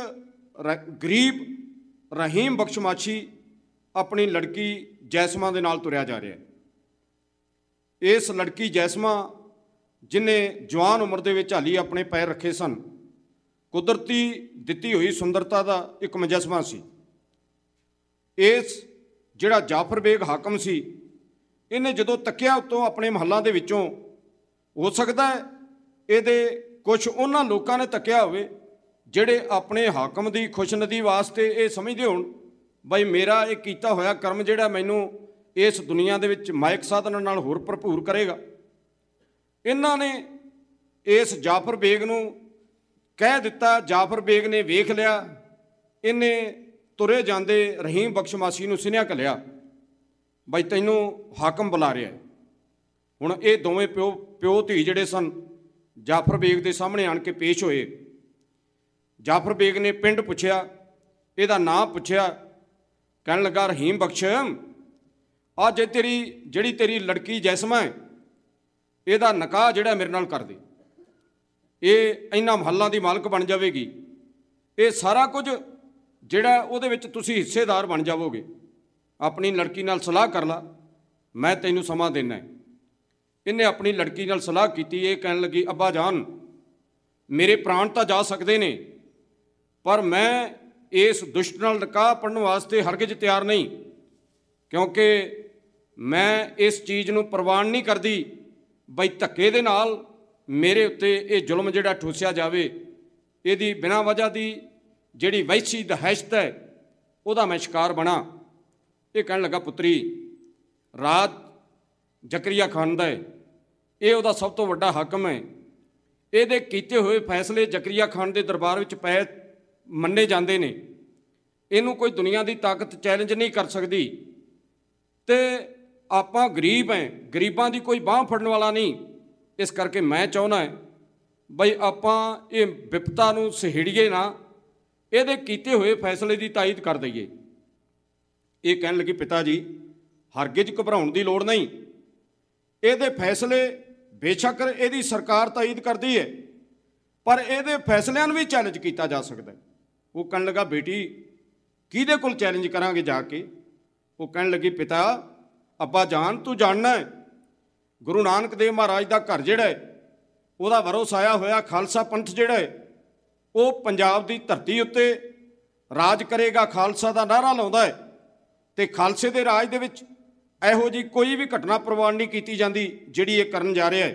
ਗਰੀਬ ਰਹੀਮ ਬਖਸ਼ਮਾਛੀ ਆਪਣੀ ਲੜਕੀ ਜੈਸਮਾ ਦੇ ਨਾਲ ਤੁਰਿਆ ਜਾ ਰਿਹਾ ਹੈ। ਇਸ ਲੜਕੀ ਜੈਸਮਾ ਜਿਹਨੇ ਜਵਾਨ ਉਮਰ ਦੇ ਵਿੱਚ ਹਾਲੀ ਆਪਣੇ ਪੈਰ ਰੱਖੇ ਸਨ, ਕੁਦਰਤੀ ਦਿੱਤੀ ਹੋਈ ਸੁੰਦਰਤਾ ਦਾ ਇੱਕ ਮੁਜੱਸਮਾ ਸੀ। ਇਸ ਜਿਹੜਾ ਜਾਫਰ ਬੇਗ ਹਾਕਮ ਸੀ, ਇਹਨੇ ਜਦੋਂ ਤੱਕਿਆ ਉੱਤੋਂ ਆਪਣੇ ਮਹੱਲਾਂ ਦੇ ਵਿੱਚੋਂ, ਹੋ ਸਕਦਾ ਹੈ ਇਹਦੇ ਕੁਝ ਉਹਨਾਂ ਲੋਕਾਂ ਨੇ ਤੱਕਿਆ ਹੋਵੇ ਜਿਹੜੇ ਆਪਣੇ ਹਾਕਮ ਦੀ ਖੁਸ਼ਨਦੀ ਵਾਸਤੇ ਇਹ ਸਮਝਦੇ ਹੋਣ ਬਈ ਮੇਰਾ ਇਹ ਕੀਤਾ ਹੋਇਆ ਕਰਮ ਜਿਹੜਾ ਮੈਨੂੰ ਇਸ ਦੁਨੀਆ ਦੇ ਵਿੱਚ ਮਾਇਕ ਸਾਧਨ ਨਾਲ ਹੋਰ ਭਰਪੂਰ ਕਰੇਗਾ। ਇਹਨਾਂ ਨੇ ਇਸ ਜਾਫਰ ਬੇਗ ਨੂੰ ਕਹਿ ਦਿੱਤਾ। ਜਾਫਰ ਬੇਗ ਨੇ ਵੇਖ ਲਿਆ, ਇਹਨੇ ਤੁਰੇ ਜਾਂਦੇ ਰਹੀਮ ਬਖਸ਼ਮਾਸੀ ਨੂੰ ਸੁਨੇਹਾ ਘੱਲਿਆ ਬਈ ਤੈਨੂੰ ਹਾਕਮ ਬੁਲਾ ਰਿਹਾ। ਹੁਣ ਇਹ ਦੋਵੇਂ ਪਿਓ ਧੀ ਜਿਹੜੇ ਸਨ ਜਾਫਰ ਬੇਗ ਦੇ ਸਾਹਮਣੇ ਆਣ ਕੇ ਪੇਸ਼ ਹੋਏ। ਜਾਫਰ ਬੇਗ ਨੇ ਪਿੰਡ ਪੁੱਛਿਆ, ਇਹਦਾ ਨਾਂ ਪੁੱਛਿਆ, ਕਹਿਣ ਲੱਗਾ ਰਹੀਮ ਬਖਸ਼, ਅੱਜ ਜਿਹੜੀ ਤੇਰੀ ਲੜਕੀ ਜੈਸਮਾ ਹੈ, ਇਹਦਾ ਨਿਕਾਹ ਜਿਹੜਾ ਮੇਰੇ ਨਾਲ ਕਰ ਦੇ, ਇਹ ਇਹਨਾਂ ਮਹੱਲਾਂ ਦੀ ਮਾਲਕ ਬਣ ਜਾਵੇਗੀ, ਇਹ ਸਾਰਾ ਕੁਝ ਜਿਹੜਾ ਉਹਦੇ ਵਿੱਚ ਤੁਸੀਂ ਹਿੱਸੇਦਾਰ ਬਣ ਜਾਵੋਗੇ। ਆਪਣੀ ਲੜਕੀ ਨਾਲ ਸਲਾਹ ਕਰ ਲਾ, ਮੈਂ ਤੈਨੂੰ ਸਮਾਂ ਦੇਣਾ ਹੈ। ਇਹਨੇ ਆਪਣੀ ਲੜਕੀ ਨਾਲ ਸਲਾਹ ਕੀਤੀ। ਇਹ ਕਹਿਣ ਲੱਗੀ, ਅੱਬਾ ਜਾਨ, ਮੇਰੇ ਪ੍ਰਾਣ ਤਾਂ ਜਾ ਸਕਦੇ ਨੇ, ਪਰ ਮੈਂ ਇਸ ਦੁਸ਼ਟ ਨਾਲ ਨਿਕਾਹ ਪੜ੍ਹਨ ਵਾਸਤੇ ਹਰਗਿਜ਼ ਤਿਆਰ ਨਹੀਂ, ਕਿਉਂਕਿ ਮੈਂ ਇਸ ਚੀਜ਼ ਨੂੰ ਪ੍ਰਵਾਨ ਨਹੀਂ ਕਰਦੀ ਬਈ ਧੱਕੇ ਦੇ ਨਾਲ ਮੇਰੇ ਉੱਤੇ ਇਹ ਜ਼ੁਲਮ ਜਿਹੜਾ ਠੋਸਿਆ ਜਾਵੇ। ਇਹਦੀ ਬਿਨਾਂ ਵਜ੍ਹਾ ਦੀ ਜਿਹੜੀ ਵਹਿਸ਼ੀ ਦਹਿਸ਼ਤ ਹੈ ਉਹਦਾ ਮੈਂ ਸ਼ਿਕਾਰ ਬਣਾ। ਇਹ ਕਹਿਣ ਲੱਗਾ, ਪੁੱਤਰੀ, ਰਾਜ ਜ਼ਕਰੀਆ ਖਾਨ ਦਾ ਹੈ, ਇਹ ਉਹਦਾ ਸਭ ਤੋਂ ਵੱਡਾ ਹਾਕਮ ਹੈ, ਇਹਦੇ ਕੀਤੇ ਹੋਏ ਫੈਸਲੇ ਜ਼ਕਰੀਆ ਖਾਨ ਦੇ ਦਰਬਾਰ ਵਿੱਚ ਮੰਨੇ ਜਾਂਦੇ ਨੇ, ਇਹਨੂੰ ਕੋਈ ਦੁਨੀਆ ਦੀ ਤਾਕਤ ਚੈਲੰਜ ਨਹੀਂ ਕਰ ਸਕਦੀ। ਤੇ ਆਪਾਂ ਗਰੀਬ ਹੈ, ਗਰੀਬਾਂ ਦੀ ਕੋਈ ਬਾਂਹ ਫੜਨ ਵਾਲਾ ਨਹੀਂ। ਇਸ ਕਰਕੇ ਮੈਂ ਚਾਹੁੰਦਾ ਬਈ ਆਪਾਂ ਇਹ ਵਿਪਤਾ ਨੂੰ ਸਹੇੜੀਏ ਨਾ, ਇਹਦੇ ਕੀਤੇ ਹੋਏ ਫੈਸਲੇ ਦੀ ਤਾਈਦ ਕਰ ਦਈਏ। ਇਹ ਕਹਿਣ ਲੱਗੀ ਪਿਤਾ ਜੀ ਹਰਗਿਜ਼ ਘਬਰਾਉਣ ਦੀ ਲੋੜ ਨਹੀਂ, ਇਹਦੇ ਫੈਸਲੇ ਬੇਸ਼ੱਕ ਇਹਦੀ ਸਰਕਾਰ ਤਾਈਦ ਕਰਦੀ ਹੈ, ਪਰ ਇਹਦੇ ਫੈਸਲਿਆਂ ਨੂੰ ਵੀ ਚੈਲੰਜ ਕੀਤਾ ਜਾ ਸਕਦਾ। ਉਹ ਕਹਿਣ ਲੱਗਾ ਬੇਟੀ ਕਿਹਦੇ ਕੋਲ ਚੈਲੰਜ ਕਰਾਂਗੇ ਜਾ ਕੇ? ਉਹ ਕਹਿਣ ਲੱਗੀ ਪਿਤਾ ਅੱਬਾ ਜਾਨ ਤੂੰ ਜਾਣਨਾ ਹੈ ਗੁਰੂ ਨਾਨਕ ਦੇਵ ਮਹਾਰਾਜ ਦਾ ਘਰ ਜਿਹੜਾ ਹੈ, ਉਹਦਾ ਵਰੋਸ ਆਇਆ ਹੋਇਆ ਖਾਲਸਾ ਪੰਥ ਜਿਹੜਾ ਹੈ, ਉਹ ਪੰਜਾਬ ਦੀ ਧਰਤੀ ਉੱਤੇ ਰਾਜ ਕਰੇਗਾ, ਖਾਲਸਾ ਦਾ ਨਾਅਰਾ ਲਾਉਂਦਾ ਹੈ। ਅਤੇ ਖਾਲਸੇ ਦੇ ਰਾਜ ਦੇ ਵਿੱਚ ਇਹੋ ਜਿਹੀ ਕੋਈ ਵੀ ਘਟਨਾ ਪ੍ਰਵਾਨ ਨਹੀਂ ਕੀਤੀ ਜਾਂਦੀ ਜਿਹੜੀ ਇਹ ਕਰਨ ਜਾ ਰਿਹਾ ਹੈ।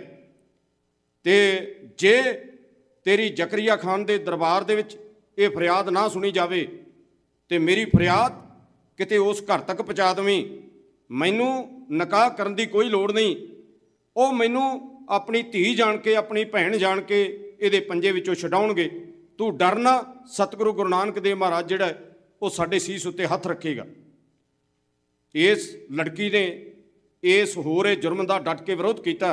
ਅਤੇ ਜੇ ਤੇਰੀ ਜ਼ਕਰੀਆ ਖਾਨ ਦੇ ਦਰਬਾਰ ਦੇ ਵਿੱਚ ਇਹ ਫਰਿਆਦ ਨਾ ਸੁਣੀ ਜਾਵੇ ਅਤੇ ਮੇਰੀ ਫਰਿਆਦ ਕਿਤੇ ਉਸ ਘਰ ਤੱਕ ਪਹੁੰਚਾ ਦੇਵੀਂ, ਮੈਨੂੰ ਨਿਕਾਹ ਕਰਨ ਦੀ ਕੋਈ ਲੋੜ ਨਹੀਂ। ਉਹ ਮੈਨੂੰ ਆਪਣੀ ਧੀ ਜਾਣ ਕੇ, ਆਪਣੀ ਭੈਣ ਜਾਣ ਕੇ ਇਹਦੇ ਪੰਜੇ ਵਿੱਚੋਂ ਛਡਾਉਣਗੇ। ਤੂੰ ਡਰ ਨਾ, ਸਤਿਗੁਰੂ ਗੁਰੂ ਨਾਨਕ ਦੇਵ ਮਹਾਰਾਜ ਜਿਹੜਾ ਉਹ ਸਾਡੇ ਸੀਸ ਉੱਤੇ ਹੱਥ ਰੱਖੇਗਾ। ਇਸ ਲੜਕੀ ਨੇ ਇਸ ਹੋ ਰਹੇ ਜੁਰਮ ਦਾ ਡਟ ਕੇ ਵਿਰੋਧ ਕੀਤਾ।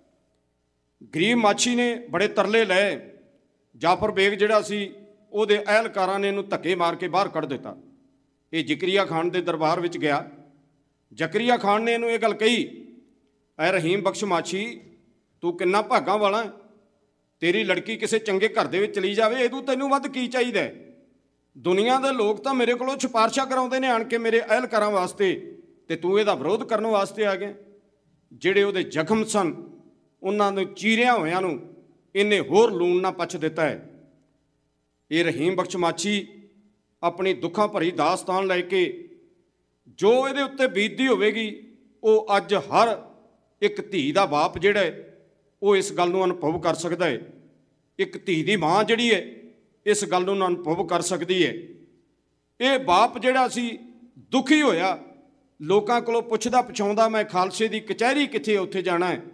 ਗਰੀਬ ਮਾਛੀ ਨੇ ਬੜੇ ਤਰਲੇ ਲਏ। ਜਾਫਰ ਬੇਗ ਜਿਹੜਾ ਸੀ ਉਹਦੇ ਅਹਿਲਕਾਰਾਂ ਨੇ ਇਹਨੂੰ ਧੱਕੇ ਮਾਰ ਕੇ ਬਾਹਰ ਕੱਢ ਦਿੱਤਾ। ਇਹ ਜ਼ਕਰੀਆ ਖਾਨ ਦੇ ਦਰਬਾਰ ਵਿੱਚ ਗਿਆ। ਜ਼ਕਰੀਆ ਖਾਨ ਨੇ ਇਹਨੂੰ ਇਹ ਗੱਲ ਕਹੀ, ਐ ਰਹੀਮ ਬਖਸ਼ ਮਾਛੀ ਤੂੰ ਕਿੰਨਾ ਭਾਗਾਂ ਵਾਲਾ, ਤੇਰੀ ਲੜਕੀ ਕਿਸੇ ਚੰਗੇ ਘਰ ਦੇ ਵਿੱਚ ਚਲੀ ਜਾਵੇ, ਇਹਦੋਂ ਤੈਨੂੰ ਵੱਧ ਕੀ ਚਾਹੀਦਾ? ਦੁਨੀਆ ਦੇ ਲੋਕ ਤਾਂ ਮੇਰੇ ਕੋਲੋਂ ਸਿਫਾਰਸ਼ਾਂ ਕਰਾਉਂਦੇ ਨੇ ਆਣ ਕੇ ਮੇਰੇ ਅਹਿਲਕਾਰਾਂ ਵਾਸਤੇ, ਅਤੇ ਤੂੰ ਇਹਦਾ ਵਿਰੋਧ ਕਰਨ ਵਾਸਤੇ ਆ ਗਿਆ। ਜਿਹੜੇ ਉਹਦੇ ਜ਼ਖਮ ਸਨ ਉਹਨਾਂ ਨੂੰ ਚੀਰਿਆਂ ਹੋਇਆਂ ਨੂੰ ਇਹਨੇ ਹੋਰ ਲੂਣ ਨਾ ਪੱਛ ਦਿੱਤਾ ਹੈ। ਇਹ ਰਹੀਮ ਬਖਸ਼ ਮਾਛੀ ਆਪਣੀ ਦੁੱਖਾਂ ਭਰੀ ਦਾਸਤਾਨ ਲੈ ਕੇ ਜੋ ਇਹਦੇ ਉੱਤੇ ਬੀਤਦੀ ਹੋਵੇਗੀ, ਉਹ ਅੱਜ ਹਰ ਇੱਕ ਧੀ ਦਾ ਬਾਪ ਜਿਹੜਾ ਹੈ ਉਹ ਇਸ ਗੱਲ ਨੂੰ ਅਨੁਭਵ ਕਰ ਸਕਦਾ ਹੈ। ਇੱਕ ਧੀ ਦੀ ਮਾਂ ਜਿਹੜੀ ਹੈ ਇਸ ਗੱਲ ਨੂੰ ਅਨੁਭਵ ਕਰ ਸਕਦੀ ਹੈ। ਇਹ ਬਾਪ ਜਿਹੜਾ ਸੀ ਦੁਖੀ ਹੋਇਆ, ਲੋਕਾਂ ਕੋਲੋਂ ਪੁੱਛਦਾ ਪੁਛਾਉਂਦਾ ਮੈਂ ਖਾਲਸੇ ਦੀ ਕਚਹਿਰੀ ਕਿੱਥੇ, ਉੱਥੇ ਜਾਣਾ ਹੈ।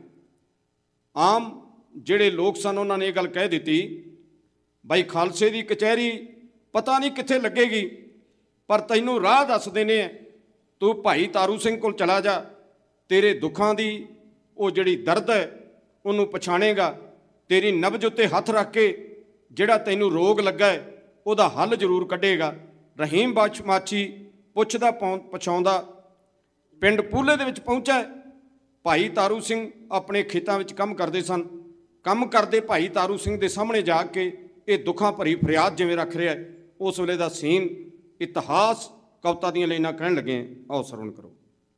ਆਮ ਜਿਹੜੇ ਲੋਕ ਸਨ ਉਹਨਾਂ ਨੇ ਇਹ ਗੱਲ ਕਹਿ ਦਿੱਤੀ ਬਾਈ ਖਾਲਸੇ ਦੀ ਕਚਹਿਰੀ ਪਤਾ ਨਹੀਂ ਕਿੱਥੇ ਲੱਗੇਗੀ, ਪਰ ਤੈਨੂੰ ਰਾਹ ਦੱਸ ਦੇਣੇ ਆ, ਤੂੰ ਭਾਈ ਤਾਰੂ ਸਿੰਘ ਕੋਲ ਚਲਾ ਜਾ, ਤੇਰੇ ਦੁੱਖਾਂ ਦੀ ਉਹ ਜਿਹੜੀ ਦਰਦ ਹੈ ਉਹਨੂੰ ਪਛਾਣੇਗਾ, ਤੇਰੀ ਨਬਜ਼ ਉੱਤੇ ਹੱਥ ਰੱਖ ਕੇ ਜਿਹੜਾ ਤੈਨੂੰ ਰੋਗ ਲੱਗਾ ਹੈ ਉਹਦਾ ਹੱਲ ਜ਼ਰੂਰ ਕੱਢੇਗਾ। ਰਹੀਮ ਬਖਸ਼ ਮਾਛੀ ਪੁੱਛਦਾ ਪਛਾਉਂਦਾ ਪਿੰਡ ਪੂਲੇ ਦੇ ਵਿੱਚ ਪਹੁੰਚਾ। ਭਾਈ ਤਾਰੂ ਸਿੰਘ ਆਪਣੇ ਖੇਤਾਂ ਵਿੱਚ ਕੰਮ ਕਰਦੇ ਸਨ। ਕੰਮ ਕਰਦੇ ਭਾਈ ਤਾਰੂ ਸਿੰਘ ਦੇ ਸਾਹਮਣੇ ਜਾ ਕੇ ਇਹ ਦੁੱਖਾਂ ਭਰੀ ਫਰਿਆਦ ਜਿਵੇਂ ਰੱਖ ਰਿਹਾ, ਉਸ ਵੇਲੇ ਦਾ ਸੀਨ ਇਤਿਹਾਸ ਕਵਿਤਾ ਦੀਆਂ ਲਾਈਨਾਂ ਕਹਿਣ ਲੱਗੇ। ਆਓ ਸਰਵਣ ਕਰੋ।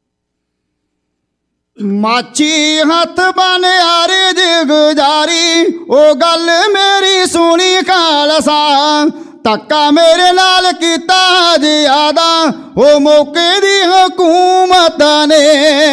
ਮਾਛੀ ਹੱਥ ਬਨ ਅਰਜ ਗੁਜ਼ਾਰੀ, ਉਹ ਗੱਲ ਮੇਰੀ ਸੁਣੀ ਖਾਲਸਾ, ਧੱਕਾ ਮੇਰੇ ਨਾਲ ਕੀਤਾ ਜ਼ਿਆਦਾ ਉਹ ਮੌਕੇ ਦੀ ਹਕੂਮਤ ਨੇ।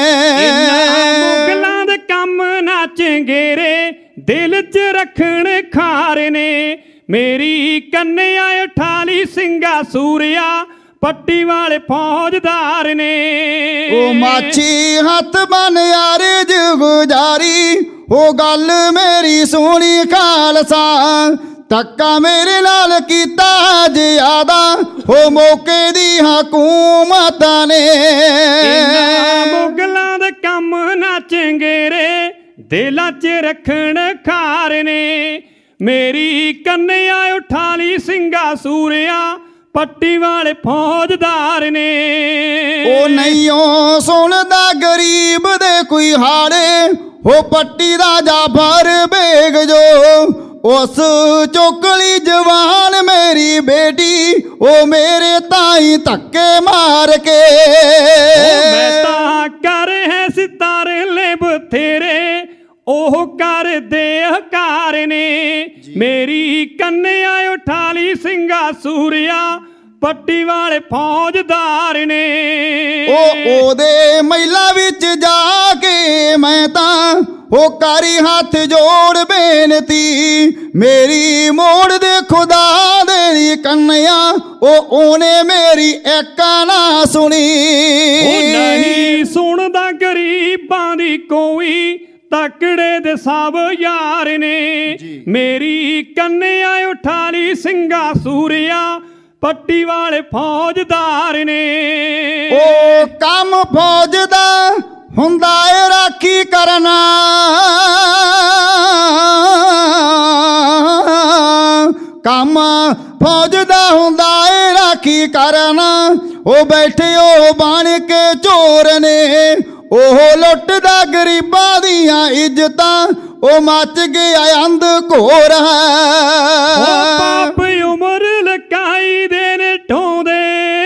ਮੁਗਲਾਂ ਦੇ ਕੰਮ ਨਾ ਚੰਗੇਰੇ ਦਿਲ 'ਚ ਰੱਖਣ ਖਾਰ ਨੇ, ਮੇਰੀ ਕੰਨਿਆ ਉਠਾਲੀ ਸਿੰਘਾ ਸੂਰਿਆ ਪੱਟੀ ਵਾਲੇ ਫੌਜਦਾਰ ਨੇ। ਉਹ ਮਾਛੀ ਹੱਥ ਬਨ ਅਰਜ ਗੁਜ਼ਾਰੀ, ਉਹ ਗੱਲ ਮੇਰੀ ਸੁਣੀ ਖਾਲਸਾ, ਧੱਕਾ ਮੇਰੇ ਨਾਲ ਕੀਤਾ ਜ਼ਿਆਦਾ ਉਹ ਮੌਕੇ ਦੀ ਹਕੂਮਤ ਨੇ। ਮੁਗਲਾਂ ਦੇ ਕੰਮ ਨਾ ਚੰਗੇਰੇ ਦਿਲਾਂ 'ਚ ਰੱਖਣ ਖਾਰ ਨੇ, ਮੇਰੀ ਕੰਨਿਆ ਉਠਾਲੀ ਸਿੰਘਾ ਸੂਰਿਆ ਪੱਟੀ ਵਾਲੇ ਫੌਜਦਾਰ ਨੇ। ਉਹ ਨਹੀਂਓ ਸੁਣਦਾ ਗਰੀਬ ਦੇ ਕੋਈ ਹਾੜੇ, ਉਹ ਪੱਟੀ ਦਾ ਜਾਫਰ ਬੇਗ ਜੋ, ਉਸ ਚੋਕਲੀ ਜਵਾਨ ਮੇਰੀ ਬੇਟੀ ਉਹ ਮੇਰੇ ਤਾਈ ਧੱਕੇ ਮਾਰ ਕੇ। ਮੈਂ ਤਾਂ ਕਰ ਹੈ ਸਿਤਾਰੇ ਲੈ ਬਥੇਰੇ ਉਹ ਕਰਦੇ ਹਕਾਰ ਨੇ, ਮੇਰੀ ਕੰਨਿਆ ਉਠਾਲੀ ਸਿੰਘਾ ਸੂਰਿਆ ਪੱਟੀ ਵਾਲੇ ਫੌਜਦਾਰ ਨੇ। ਉਹਦੇ ਮਹਿਲਾ ਵਿੱਚ ਜਾ ਕੇ ਮੈਂ ਤਾਂ ਉਹ ਕਰੀ ਹੱਥ ਜੋੜ ਬੇਨਤੀ, ਮੇਰੀ ਮੋੜ ਦੇ ਖੁਦਾ ਦੇ ਕੰਨਿਆ ਉਹਨੇ ਮੇਰੀ ਇੱਕ ਨਾ ਸੁਣੀ। ਉਹ ਨਹੀਂ ਸੁਣਦਾ ਗਰੀਬਾਂ ਦੀ ਕੋਈ, ਤਕੜੇ ਦੇ ਸਭ ਯਾਰ ਨੇ, ਮੇਰੀ ਕੰਨਿਆ ਉਠਾਲੀ ਸਿੰਘਾ ਸੂਰਿਆ ਪੱਟੀ ਵਾਲੇ ਫੌਜਦਾਰ ਨੇ। ਉਹ ਕੰਮ ਫੌਜ ਦਾ ਹੁੰਦਾ ਏ ਰਾਖੀ ਕਰਨਾ, ਕੰਮ ਫੌਜ ਦਾ ਹੁੰਦਾ ਏ ਰਾਖੀ ਕਰਨਾ। ਉਹ ਬੈਠੇ ਉਹ ਬਣ ਕੇ ਚੋਰ ਨੇ, ਉਹ ਲੁੱਟਦਾ ਗਰੀਬਾਂ ਦੀਆਂ ਇੱਜ਼ਤਾਂ, ਉਹ ਮੱਚ ਗਿਆ ਅੰਧ ਘੋਰ ਹੈ। ਪਾਪ ਉਮਰ ਲਕਾਈ ਦੇ ਨੇ ਢੋਂਦੇ,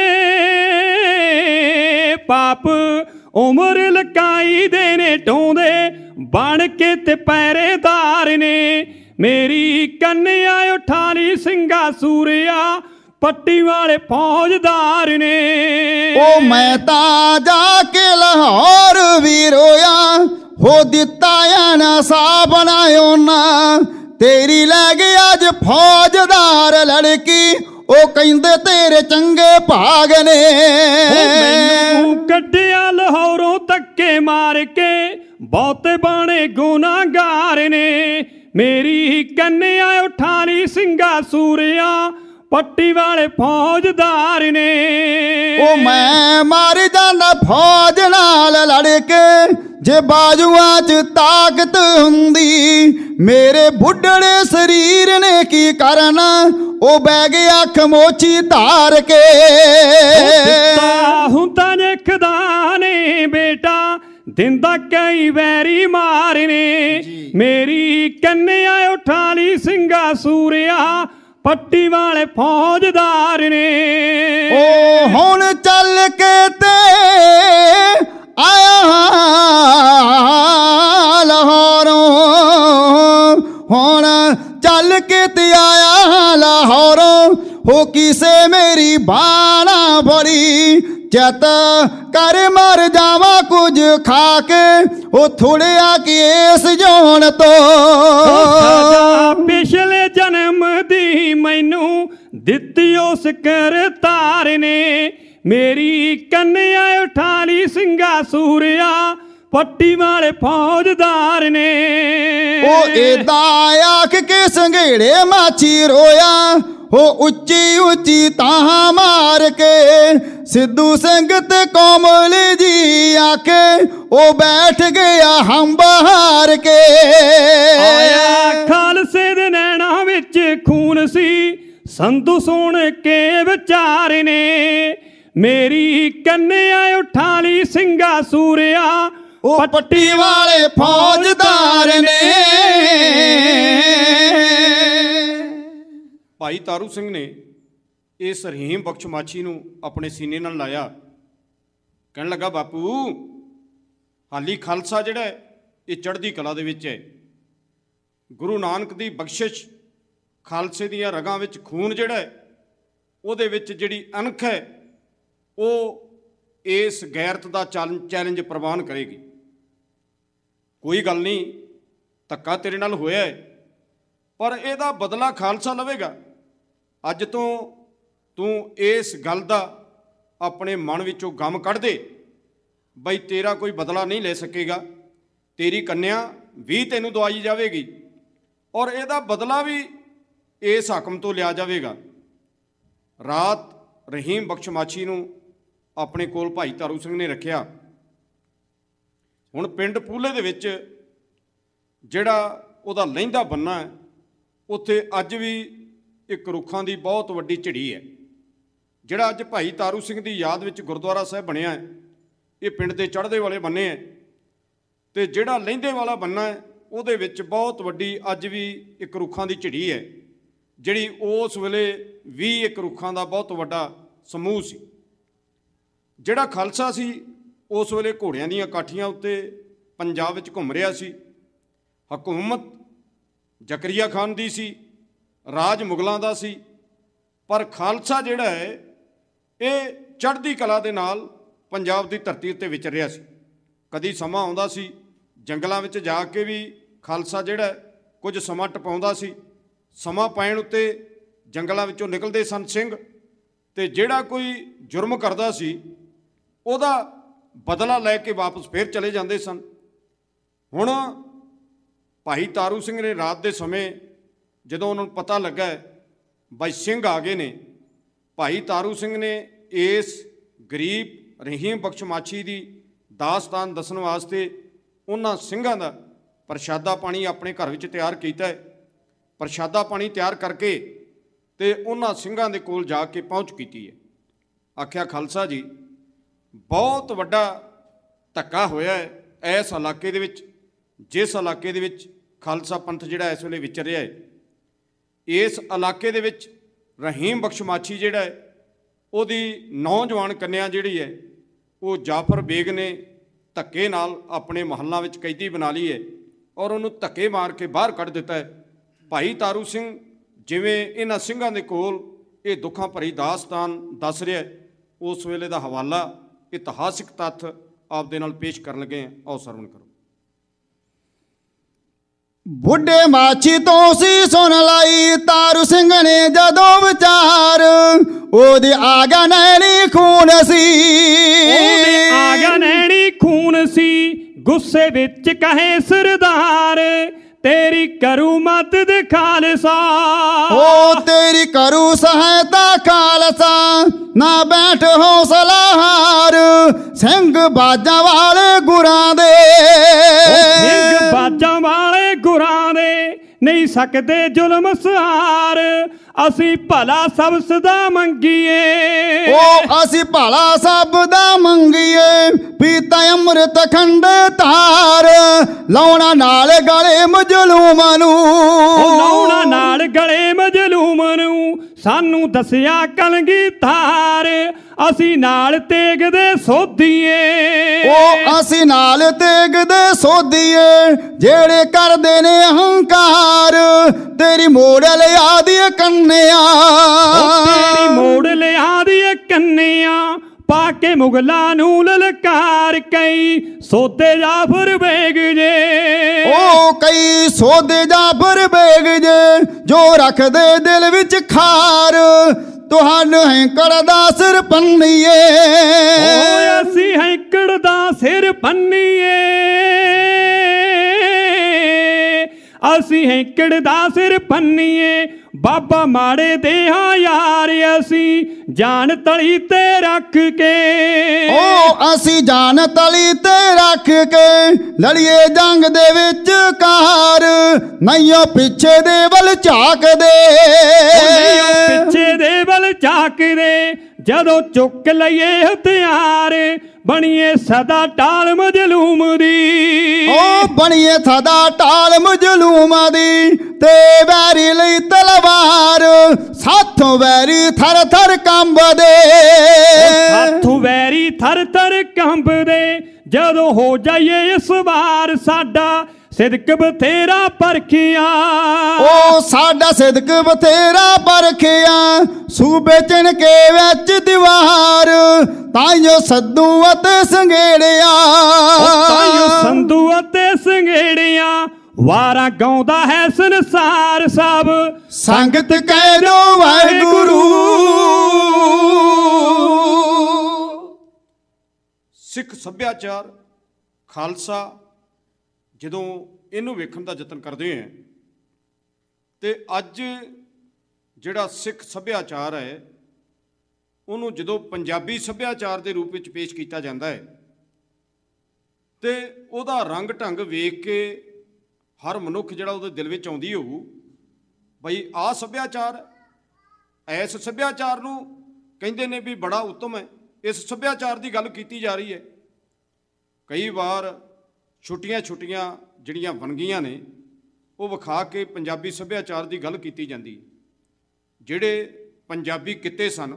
ਪਾਪ ਉਮਰ ਲਕਾਈ ਦੇ ਨੇ ਢੋਂਦੇ, ਬਣ ਕੇ ਤੇ ਪਹਿਰੇਦਾਰ ਨੇ। ਮੇਰੀ ਕੰਨਿਆ ਉਠਾਲੀ ਸਿੰਘਾ ਸੂਰਿਆ, ਪੱਟੀ ਵਾਲੇ ਫੌਜਦਾਰ ਨੇ। ਉਹ ਮੈਂ ਤਾਂ ਜਾ ਕੇ ਲਾਹੌਰ ਵੀ ਰੋਇਆ, ਹੋ ਦਿੱਤਾ ਨਾ ਸਾ ਬਣਾਇਓ ਨਾ। ਤੇਰੀ ਲੈ ਗਈ ਅੱਜ ਫੌਜਦਾਰ ਲੜਕੀ, ਉਹ ਕਹਿੰਦੇ ਤੇਰੇ ਚੰਗੇ ਭਾਗ ਨੇ। ਮੈਨੂੰ ਕੱਢਿਆ ਲਾਹੌਰੋਂ ਧੱਕੇ ਮਾਰ ਕੇ, ਬਹੁਤੇ ਬਾਣੇ ਗੁਨਾਹਗਾਰ ਨੇ। ਮੇਰੀ ਕੰਨਿਆ ਉਠਾਲੀ ਸਿੰਘਾ ਸੂਰਿਆ, ਪੱਟੀ ਵਾਲੇ ਫੌਜਦਾਰ ਨੇ। ਉਹ ਮੈਂ ਮਰ ਜਾਂਦਾ ਫੌਜ ਨਾਲ ਲੜ ਕੇ, ਜੇ ਬਾਜੂਆਂ 'ਚ ਤਾਕਤ ਹੁੰਦੀ। ਮੇਰੇ ਬੁੱਢੜੇ ਸਰੀਰ ਨੇ ਕੀ ਕਰਨਾ, ਉਹ ਬਹਿ ਗਿਆ ਖਮੋਚੀ ਧਾਰ ਕੇ। ਹੁੰਦਾ ਜੇ ਖੁਦਾ ਨੇ ਬੇਟਾ, ਦਿੰਦਾ ਕਈ ਵੈਰੀ ਮਾਰਨੇ। ਮੇਰੀ ਕੰਨਿਆ ਉਠਾਲੀ ਸਿੰਘਾ ਸੂਰਿਆ, ਪੱਟੀ ਵਾਲੇ ਫੌਜਦਾਰ ਨੇ। ਉਹ ਹੁਣ ਚੱਲ ਕੇ ਤੇ ਆਇਆ ਲਾਹੌਰੋਂ, ਹੁਣ ਚੱਲ ਕੇ ਤੇ ਆਇਆ ਲਾਹੌਰੋਂ। ਹੋ ਕਿਸੇ ਮੇਰੀ ਬਾਣਾ ਬੜੀ, ਚਤ ਕਰ ਮਰ ਜਾਵਾਂ ਕੁਝ ਖਾ ਕੇ, ਉਹ ਥੋੜਿਆ ਕਿ ਇਸ ਜੋਨ ਤੋਂ। ਪਿਛਲੇ ਜਨਮ ਦੀ ਮੈਨੂੰ ਦਿੱਤੀ ਉਸ ਕਰਤਾਰ ਨੇ। ਮੇਰੀ ਕੰਨਿਆ ਉਠਾਲੀ ਸਿੰਘਾ ਸੂਰਿਆ, ਪੱਟੀ ਵਾਲੇ ਫੌਜਦਾਰ ਨੇ। ਉਹ ਏਦਾਂ ਆਖ ਕੇ ਸੰਘੇੜੇ ਮਾਛੀ ਰੋਇਆ, ਉਹ ਉੱਚੀ ਉੱਚੀ ਤਾਹਾਂ ਮਾਰ ਕੇ। ਸਿੱਧੂ ਸਿੰਘ ਤੇ ਕੋਮਲ ਜੀ ਆਕੇ, ਉਹ ਬੈਠ ਗਿਆ ਹੰਬ ਹਾਰ ਕੇ। ਆਇਆ ਖਾਲਸੇ ਦੇ ਨੈਣਾ ਵਿੱਚ ਖੂਨ ਸੀ, ਸੰਧੂ ਸੁਣ ਕੇ ਵਿਚਾਰ ਨੇ। ਮੇਰੀ ਕੰਨਿਆ ਉਠਾਲੀ ਸਿੰਘਾ ਸੂਰਿਆ, ਉਹ ਪੱਟੀ ਵਾਲੇ ਫੌਜਦਾਰ ਨੇ। ਭਾਈ ਤਾਰੂ ਸਿੰਘ ਨੇ ਇਸ ਰਹੀਮ ਬਖਸ਼ ਮਾਛੀ ਨੂੰ ਆਪਣੇ ਸੀਨੇ ਨਾਲ ਲਾਇਆ। ਕਹਿਣ ਲੱਗਾ, ਬਾਪੂ ਹਾਲੀ ਖਾਲਸਾ ਜਿਹੜਾ ਇਹ ਚੜ੍ਹਦੀ ਕਲਾ ਦੇ ਵਿੱਚ ਹੈ। ਗੁਰੂ ਨਾਨਕ ਦੀ ਬਖਸ਼ਿਸ਼, ਖਾਲਸੇ ਦੀਆਂ ਰਗਾਂ ਵਿੱਚ ਖੂਨ ਜਿਹੜਾ ਹੈ, ਉਹਦੇ ਵਿੱਚ ਜਿਹੜੀ ਅਣਖ ਹੈ, ਉਹ ਇਸ ਗੈਰਤ ਦਾ ਚੈਲੰਜ ਪ੍ਰਵਾਨ ਕਰੇਗੀ। ਕੋਈ ਗੱਲ ਨਹੀਂ, ਧੱਕਾ ਤੇਰੇ ਨਾਲ ਹੋਇਆ ਹੈ, ਪਰ ਇਹਦਾ ਬਦਲਾ ਖਾਲਸਾ ਲਵੇਗਾ। ਅੱਜ ਤੋਂ ਤੂੰ ਇਸ ਗੱਲ ਦਾ ਆਪਣੇ ਮਨ ਵਿੱਚੋਂ ਗਮ ਕੱਢ ਦੇ, ਬਈ ਤੇਰਾ ਕੋਈ ਬਦਲਾ ਨਹੀਂ ਲੈ ਸਕੇਗਾ। ਤੇਰੀ ਕੰਨਿਆ ਵੀ ਤੈਨੂੰ ਦਵਾਈ ਜਾਵੇਗੀ, ਔਰ ਇਹਦਾ ਬਦਲਾ ਵੀ ਇਸ ਹਾਕਮ ਤੋਂ ਲਿਆ ਜਾਵੇਗਾ। ਰਾਤ ਰਹੀਮ ਬਖਸ਼ ਮਾਛੀ ਨੂੰ ਆਪਣੇ ਕੋਲ ਭਾਈ ਤਾਰੂ ਸਿੰਘ ਨੇ ਰੱਖਿਆ। ਹੁਣ ਪਿੰਡ ਪੂਲੇ ਦੇ ਵਿੱਚ ਜਿਹੜਾ ਉਹਦਾ ਲਹਿੰਦਾ ਬੰਨਾ ਹੈ, ਉੱਥੇ ਅੱਜ ਵੀ ਇੱਕ ਰੁੱਖਾਂ ਦੀ ਬਹੁਤ ਵੱਡੀ ਝੜੀ ਹੈ। ਜਿਹੜਾ ਅੱਜ ਭਾਈ ਤਾਰੂ ਸਿੰਘ ਦੀ ਯਾਦ ਵਿੱਚ ਗੁਰਦੁਆਰਾ ਸਾਹਿਬ ਬਣਿਆ ਹੈ, ਇਹ ਪਿੰਡ ਦੇ ਚੜ੍ਹਦੇ ਵਾਲੇ ਬੰਨੇ ਹੈ। ਅਤੇ ਜਿਹੜਾ ਲਹਿੰਦੇ ਵਾਲਾ ਬੰਨਾ ਹੈ, ਉਹਦੇ ਵਿੱਚ ਬਹੁਤ ਵੱਡੀ ਅੱਜ ਵੀ ਇੱਕ ਰੁੱਖਾਂ ਦੀ ਝੜੀ ਹੈ, ਜਿਹੜੀ ਉਸ ਵੇਲੇ ਵੀ ਇੱਕ ਰੁੱਖਾਂ ਦਾ ਬਹੁਤ ਵੱਡਾ ਸਮੂਹ ਸੀ। ਜਿਹੜਾ ਖਾਲਸਾ ਸੀ ਉਸ ਵੇਲੇ ਘੋੜਿਆਂ ਦੀਆਂ ਕਾਠੀਆਂ ਉੱਤੇ ਪੰਜਾਬ ਵਿੱਚ ਘੁੰਮ ਰਿਹਾ ਸੀ। ਹਕੂਮਤ ਜ਼ਕਰੀਆ ਖਾਨ ਦੀ ਸੀ, ਰਾਜ ਮੁਗਲਾਂ ਦਾ ਸੀ, ਪਰ ਖਾਲਸਾ ਜਿਹੜਾ ਹੈ ਇਹ ਚੜ੍ਹਦੀ ਕਲਾ ਦੇ ਨਾਲ ਪੰਜਾਬ ਦੀ ਧਰਤੀ ਉੱਤੇ ਵਿਚਰ ਰਿਹਾ ਸੀ। ਕਦੀ ਸਮਾਂ ਆਉਂਦਾ ਸੀ ਜੰਗਲਾਂ ਵਿੱਚ ਜਾ ਕੇ ਵੀ ਖਾਲਸਾ ਜਿਹੜਾ ਕੁਝ ਸਮਾਂ ਟਪਾਉਂਦਾ ਸੀ। ਸਮਾਂ ਪੈਣ ਉੱਤੇ ਜੰਗਲਾਂ ਵਿੱਚੋਂ ਨਿਕਲਦੇ ਸਨ ਸਿੰਘ, ਅਤੇ ਜਿਹੜਾ ਕੋਈ ਜੁਰਮ ਕਰਦਾ ਸੀ ਉਹਦਾ ਬਦਲਾ ਲੈ ਕੇ ਵਾਪਸ ਫਿਰ ਚਲੇ ਜਾਂਦੇ ਸਨ। ਹੁਣ ਭਾਈ ਤਾਰੂ ਸਿੰਘ ਨੇ ਰਾਤ ਦੇ ਸਮੇਂ ਜਦੋਂ ਉਹਨਾਂ ਨੂੰ ਪਤਾ ਲੱਗਾ ਬਾਈ ਸਿੰਘ ਆ ਗਏ ਨੇ, ਭਾਈ ਤਾਰੂ ਸਿੰਘ ਨੇ ਇਸ ਗਰੀਬ ਰਹੀਮ ਬਖਸ਼ ਮਾਛੀ ਦੀ ਦਾਸਤਾਨ ਦੱਸਣ ਵਾਸਤੇ ਉਹਨਾਂ ਸਿੰਘਾਂ ਦਾ ਪ੍ਰਸ਼ਾਦਾ ਪਾਣੀ ਆਪਣੇ ਘਰ ਵਿੱਚ ਤਿਆਰ ਕੀਤਾ ਹੈ। ਪ੍ਰਸ਼ਾਦਾ ਪਾਣੀ ਤਿਆਰ ਕਰਕੇ ਤੇ ਉਹਨਾਂ ਸਿੰਘਾਂ ਦੇ ਕੋਲ ਜਾ ਕੇ ਪਹੁੰਚ ਕੀਤੀ ਹੈ। ਆਖਿਆ ਖਾਲਸਾ ਜੀ, ਬਹੁਤ ਵੱਡਾ ਧੱਕਾ ਹੋਇਆ ਹੈ ਇਸ ਇਲਾਕੇ ਦੇ ਵਿੱਚ, ਜਿਸ ਇਲਾਕੇ ਦੇ ਵਿੱਚ ਖਾਲਸਾ ਪੰਥ ਜਿਹੜਾ ਇਸ ਵੇਲੇ ਵਿਚਰ ਰਿਹਾ ਹੈ। ਇਸ ਇਲਾਕੇ ਦੇ ਵਿੱਚ ਰਹੀਮ ਬਖਸ਼ ਮਾਛੀ ਜਿਹੜਾ ਹੈ, ਉਹਦੀ ਨੌਜਵਾਨ ਕੰਨਿਆ ਜਿਹੜੀ ਹੈ ਉਹ ਜਾਫਰ ਬੇਗ ਨੇ ਧੱਕੇ ਨਾਲ ਆਪਣੇ ਮਹੱਲਾਂ ਵਿੱਚ ਕੈਦੀ ਬਣਾ ਲਈ ਹੈ ਔਰ ਉਹਨੂੰ ਧੱਕੇ ਮਾਰ ਕੇ ਬਾਹਰ ਕੱਢ ਦਿੱਤਾ ਹੈ। ਭਾਈ ਤਾਰੂ ਸਿੰਘ ਜਿਵੇਂ ਇਹਨਾਂ ਸਿੰਘਾਂ ਦੇ ਕੋਲ ਇਹ ਦੁੱਖਾਂ ਭਰੀ ਦਾਸਤਾਨ ਦੱਸ ਰਿਹਾ, ਉਸ ਵੇਲੇ ਦਾ ਹਵਾਲਾ ਇਤਿਹਾਸਿਕ ਤੱਥ ਆਪ ਦੇ ਨਾਲ ਪੇਸ਼ ਕਰਨ ਲੱਗੇ ਹਾਂ। ਆਓ ਸਰਵਣ ਕਰੋ। ਬੁੱਢੇ ਮਾਛੀ ਤੋਂ ਸੀ ਸੁਣ ਲਈ ਤਾਰੂ ਸਿੰਘ ਨੇ ਜਦੋਂ ਵਿਚਾਰ, ਉਹਦੇ ਆਗਾ ਨੈਣੀ ਖੂਨ ਸੀ, ਉਹਦੇ ਆਗਾ ਨੈਣੀ ਖੂਨ ਸੀ। ਗੁੱਸੇ ਵਿੱਚ ਕਹੇ ਸਰਦਾਰ, ਤੇਰੀ ਕਰੂ ਮਦਦ ਖਾਲਸਾ, ਓ ਤੇਰੀ ਕਰੂ ਸਹਾਇਤਾ ਖਾਲਸਾ, ਨਾ ਬੈਠ ਹੌਸਲਾ ਹਾਰ, ਸਿੰਘ ਬਾਜਾਂ ਵਾਲੇ ਗੁਰਾਂ ਦੇ, ਸਿੰਘ ਬਾਜਾਂ ਵਾਲੇ ਗੁਰਾਂ ਦੇ, ਨਹੀਂ ਸਕਦੇ ਜ਼ੁਲਮ ਸਹਾਰ, ਅਸੀਂ ਭਲਾ ਸਭ ਸਦਾ ਮੰਗੀਏ, ਓ ਅਸੀਂ ਭਲਾ ਸਭ ਦਾ ਮੰਗੀਏ, ਪੀਤਾ ਅੰਮ੍ਰਿਤ ਖੰਡੇ ਧਾਰ, ਲਾਉਣਾ ਨਾਲ ਗਲੇ ਮਜਲੂਮਾਂ ਨੂੰ, ਲਾਉਣਾ ਨਾਲ ਗਲੇ ਮਜਲੂਮਾਂ ਨੂੰ, ਸਾਨੂੰ ਦੱਸਿਆ ਕਲਗੀਧਰ, ਅਸੀਂ ਨਾਲ ਤੇਗ ਦੇ ਸੋਧੀਏ, ਓ ਅਸੀਂ ਨਾਲ ਤੇਗ ਦੇ ਸੋਧੀਏ, ਜਿਹੜੇ ਕਰਦੇ ਨੇ ਹੰਕਾਰ, ਤੇਰੀ ਮੋੜ ਲਿਆ ਦੀ ਕੰਨਿਆ, ਤੇਰੀ ਮੋੜ ਲਿਆ ਦੀ ਕੰਨਿਆ, ਪਾ ਕੇ ਮੁਗਲਾਂ ਨੂੰ ਲਲਕਾਰ, ਕਈ ਸੋਧੇ ਜਾਫਰ ਬੇਗ ਜੇ, ਓ ਕਈ ਸੋਧੇ ਜਾਫਰ ਬੇਗ ਜੇ, ਜੋ ਰੱਖਦੇ ਦਿਲ ਵਿੱਚ ਖਾਰ, ਤੁਹਾਨੂੰ ਹੈਂਕੜ ਦਾ ਸਿਰ ਪੰਨੀਏ, ਓ ਅਸੀਂ ਹੈਂਕੜ ਦਾ ਸਿਰ ਪੰਨੀਏ, ਅਸੀਂ ਹੈਂਕੜ ਦਾ ਸਿਰ ਪੰਨੀਏ, ਬਾਬਾ ਮਾੜੇ ਦੇ ਹਾਂ ਯਾਰ, ਅਸੀਂ ਜਾਨ ਤਲੀ ਤੇ ਰੱਖ ਕੇ, ਓ ਅਸੀਂ ਜਾਨ ਤਲੀ ਤੇ ਰੱਖ ਕੇ, ਲੜੀਏ ਜੰਗ ਦੇ ਵਿੱਚ ਕਾਰ, ਨਹੀਂਓ ਪਿੱਛੇ ਦੇ ਵੱਲ ਝਾਕਦੇ, ਪਿੱਛੇ ਦੇ ਵੱਲ ਝਾਕਦੇ, ਜਦੋਂ ਚੁੱਕ ਲਈਏ ਹਥਿਆਰ, ਬਣੀਏ ਸਦਾ ਟਾਲ ਮਜਲੂਮ ਦੀ, ਓ ਬਣੀਏ ਸਦਾ ਟਾਲ ਮਜਲੂਮਾਂ ਦੀ, ਤੇ ਵੈਰੀ ਲਈ ਤਲਵਾਰ, ਸਾਥੋਂ ਵੈਰੀ ਥਰ ਥਰ ਕੰਬਦੇ, ਸਾਥੋਂ ਵੈਰੀ ਥਰ ਥਰ ਕੰਬਦੇ, ਜਦੋਂ ਹੋ ਜਾਈਏ ਇਸ ਵਾਰ, ਸਾਡਾ ਸਿਦਕ ਬਥੇਰਾ ਪਰਖਿਆ, ਓ ਸਾਡਾ ਸਿਦਕ ਬਥੇਰਾ ਪਰਖਿਆ, ਸੂਬੇ ਚਿਣਕੇ ਵਿੱਚ ਦੀਵਾਰ, ਤਾਈਓ ਸੱਧੂ ਅਤੇ ਸੰਘੇੜਿਆ, ਤਾਈਓ ਸੰਧੂ ਅਤੇ ਸੰਘੇੜਿਆ, ਵਾਰਾਂ ਗਾਉਂਦਾ ਹੈ ਸੰਸਾਰ ਸਭ, ਸੰਗਤ ਕਹਿ ਲੋ ਵਾਹਿਗੁਰੂ। ਸਿੱਖ ਸੱਭਿਆਚਾਰ ਖਾਲਸਾ ਜਦੋਂ ਇਹਨੂੰ ਵੇਖਣ ਦਾ ਯਤਨ ਕਰਦੇ ਹਾਂ ਤੇ ਅੱਜ ਜਿਹੜਾ ਸਿੱਖ ਸੱਭਿਆਚਾਰ ਹੈ ਉਹਨੂੰ ਜਦੋਂ ਪੰਜਾਬੀ ਸੱਭਿਆਚਾਰ ਦੇ ਰੂਪ ਵਿੱਚ ਪੇਸ਼ ਕੀਤਾ ਜਾਂਦਾ ਹੈ ਤੇ ਉਹਦਾ ਰੰਗ ਢੰਗ ਵੇਖ ਕੇ ਹਰ ਮਨੁੱਖ ਜਿਹੜਾ ਉਹਦੇ ਦਿਲ ਵਿੱਚ ਆਉਂਦੀ ਹੋਊ, ਬਈ ਆਹ ਸੱਭਿਆਚਾਰ, ਇਸ ਸੱਭਿਆਚਾਰ ਨੂੰ ਕਹਿੰਦੇ ਨੇ ਵੀ ਬੜਾ ਉੱਤਮ ਹੈ, ਇਸ ਸੱਭਿਆਚਾਰ ਦੀ ਗੱਲ ਕੀਤੀ ਜਾ ਰਹੀ ਹੈ। ਕਈ ਵਾਰ ਛੁੱਟੀਆਂ ਜਿਹੜੀਆਂ ਵੰਨਗੀਆਂ ਨੇ ਉਹ ਵਿਖਾ ਕੇ ਪੰਜਾਬੀ ਸੱਭਿਆਚਾਰ ਦੀ ਗੱਲ ਕੀਤੀ ਜਾਂਦੀ ਹੈ। ਜਿਹੜੇ ਪੰਜਾਬੀ ਕਿੱਤੇ ਸਨ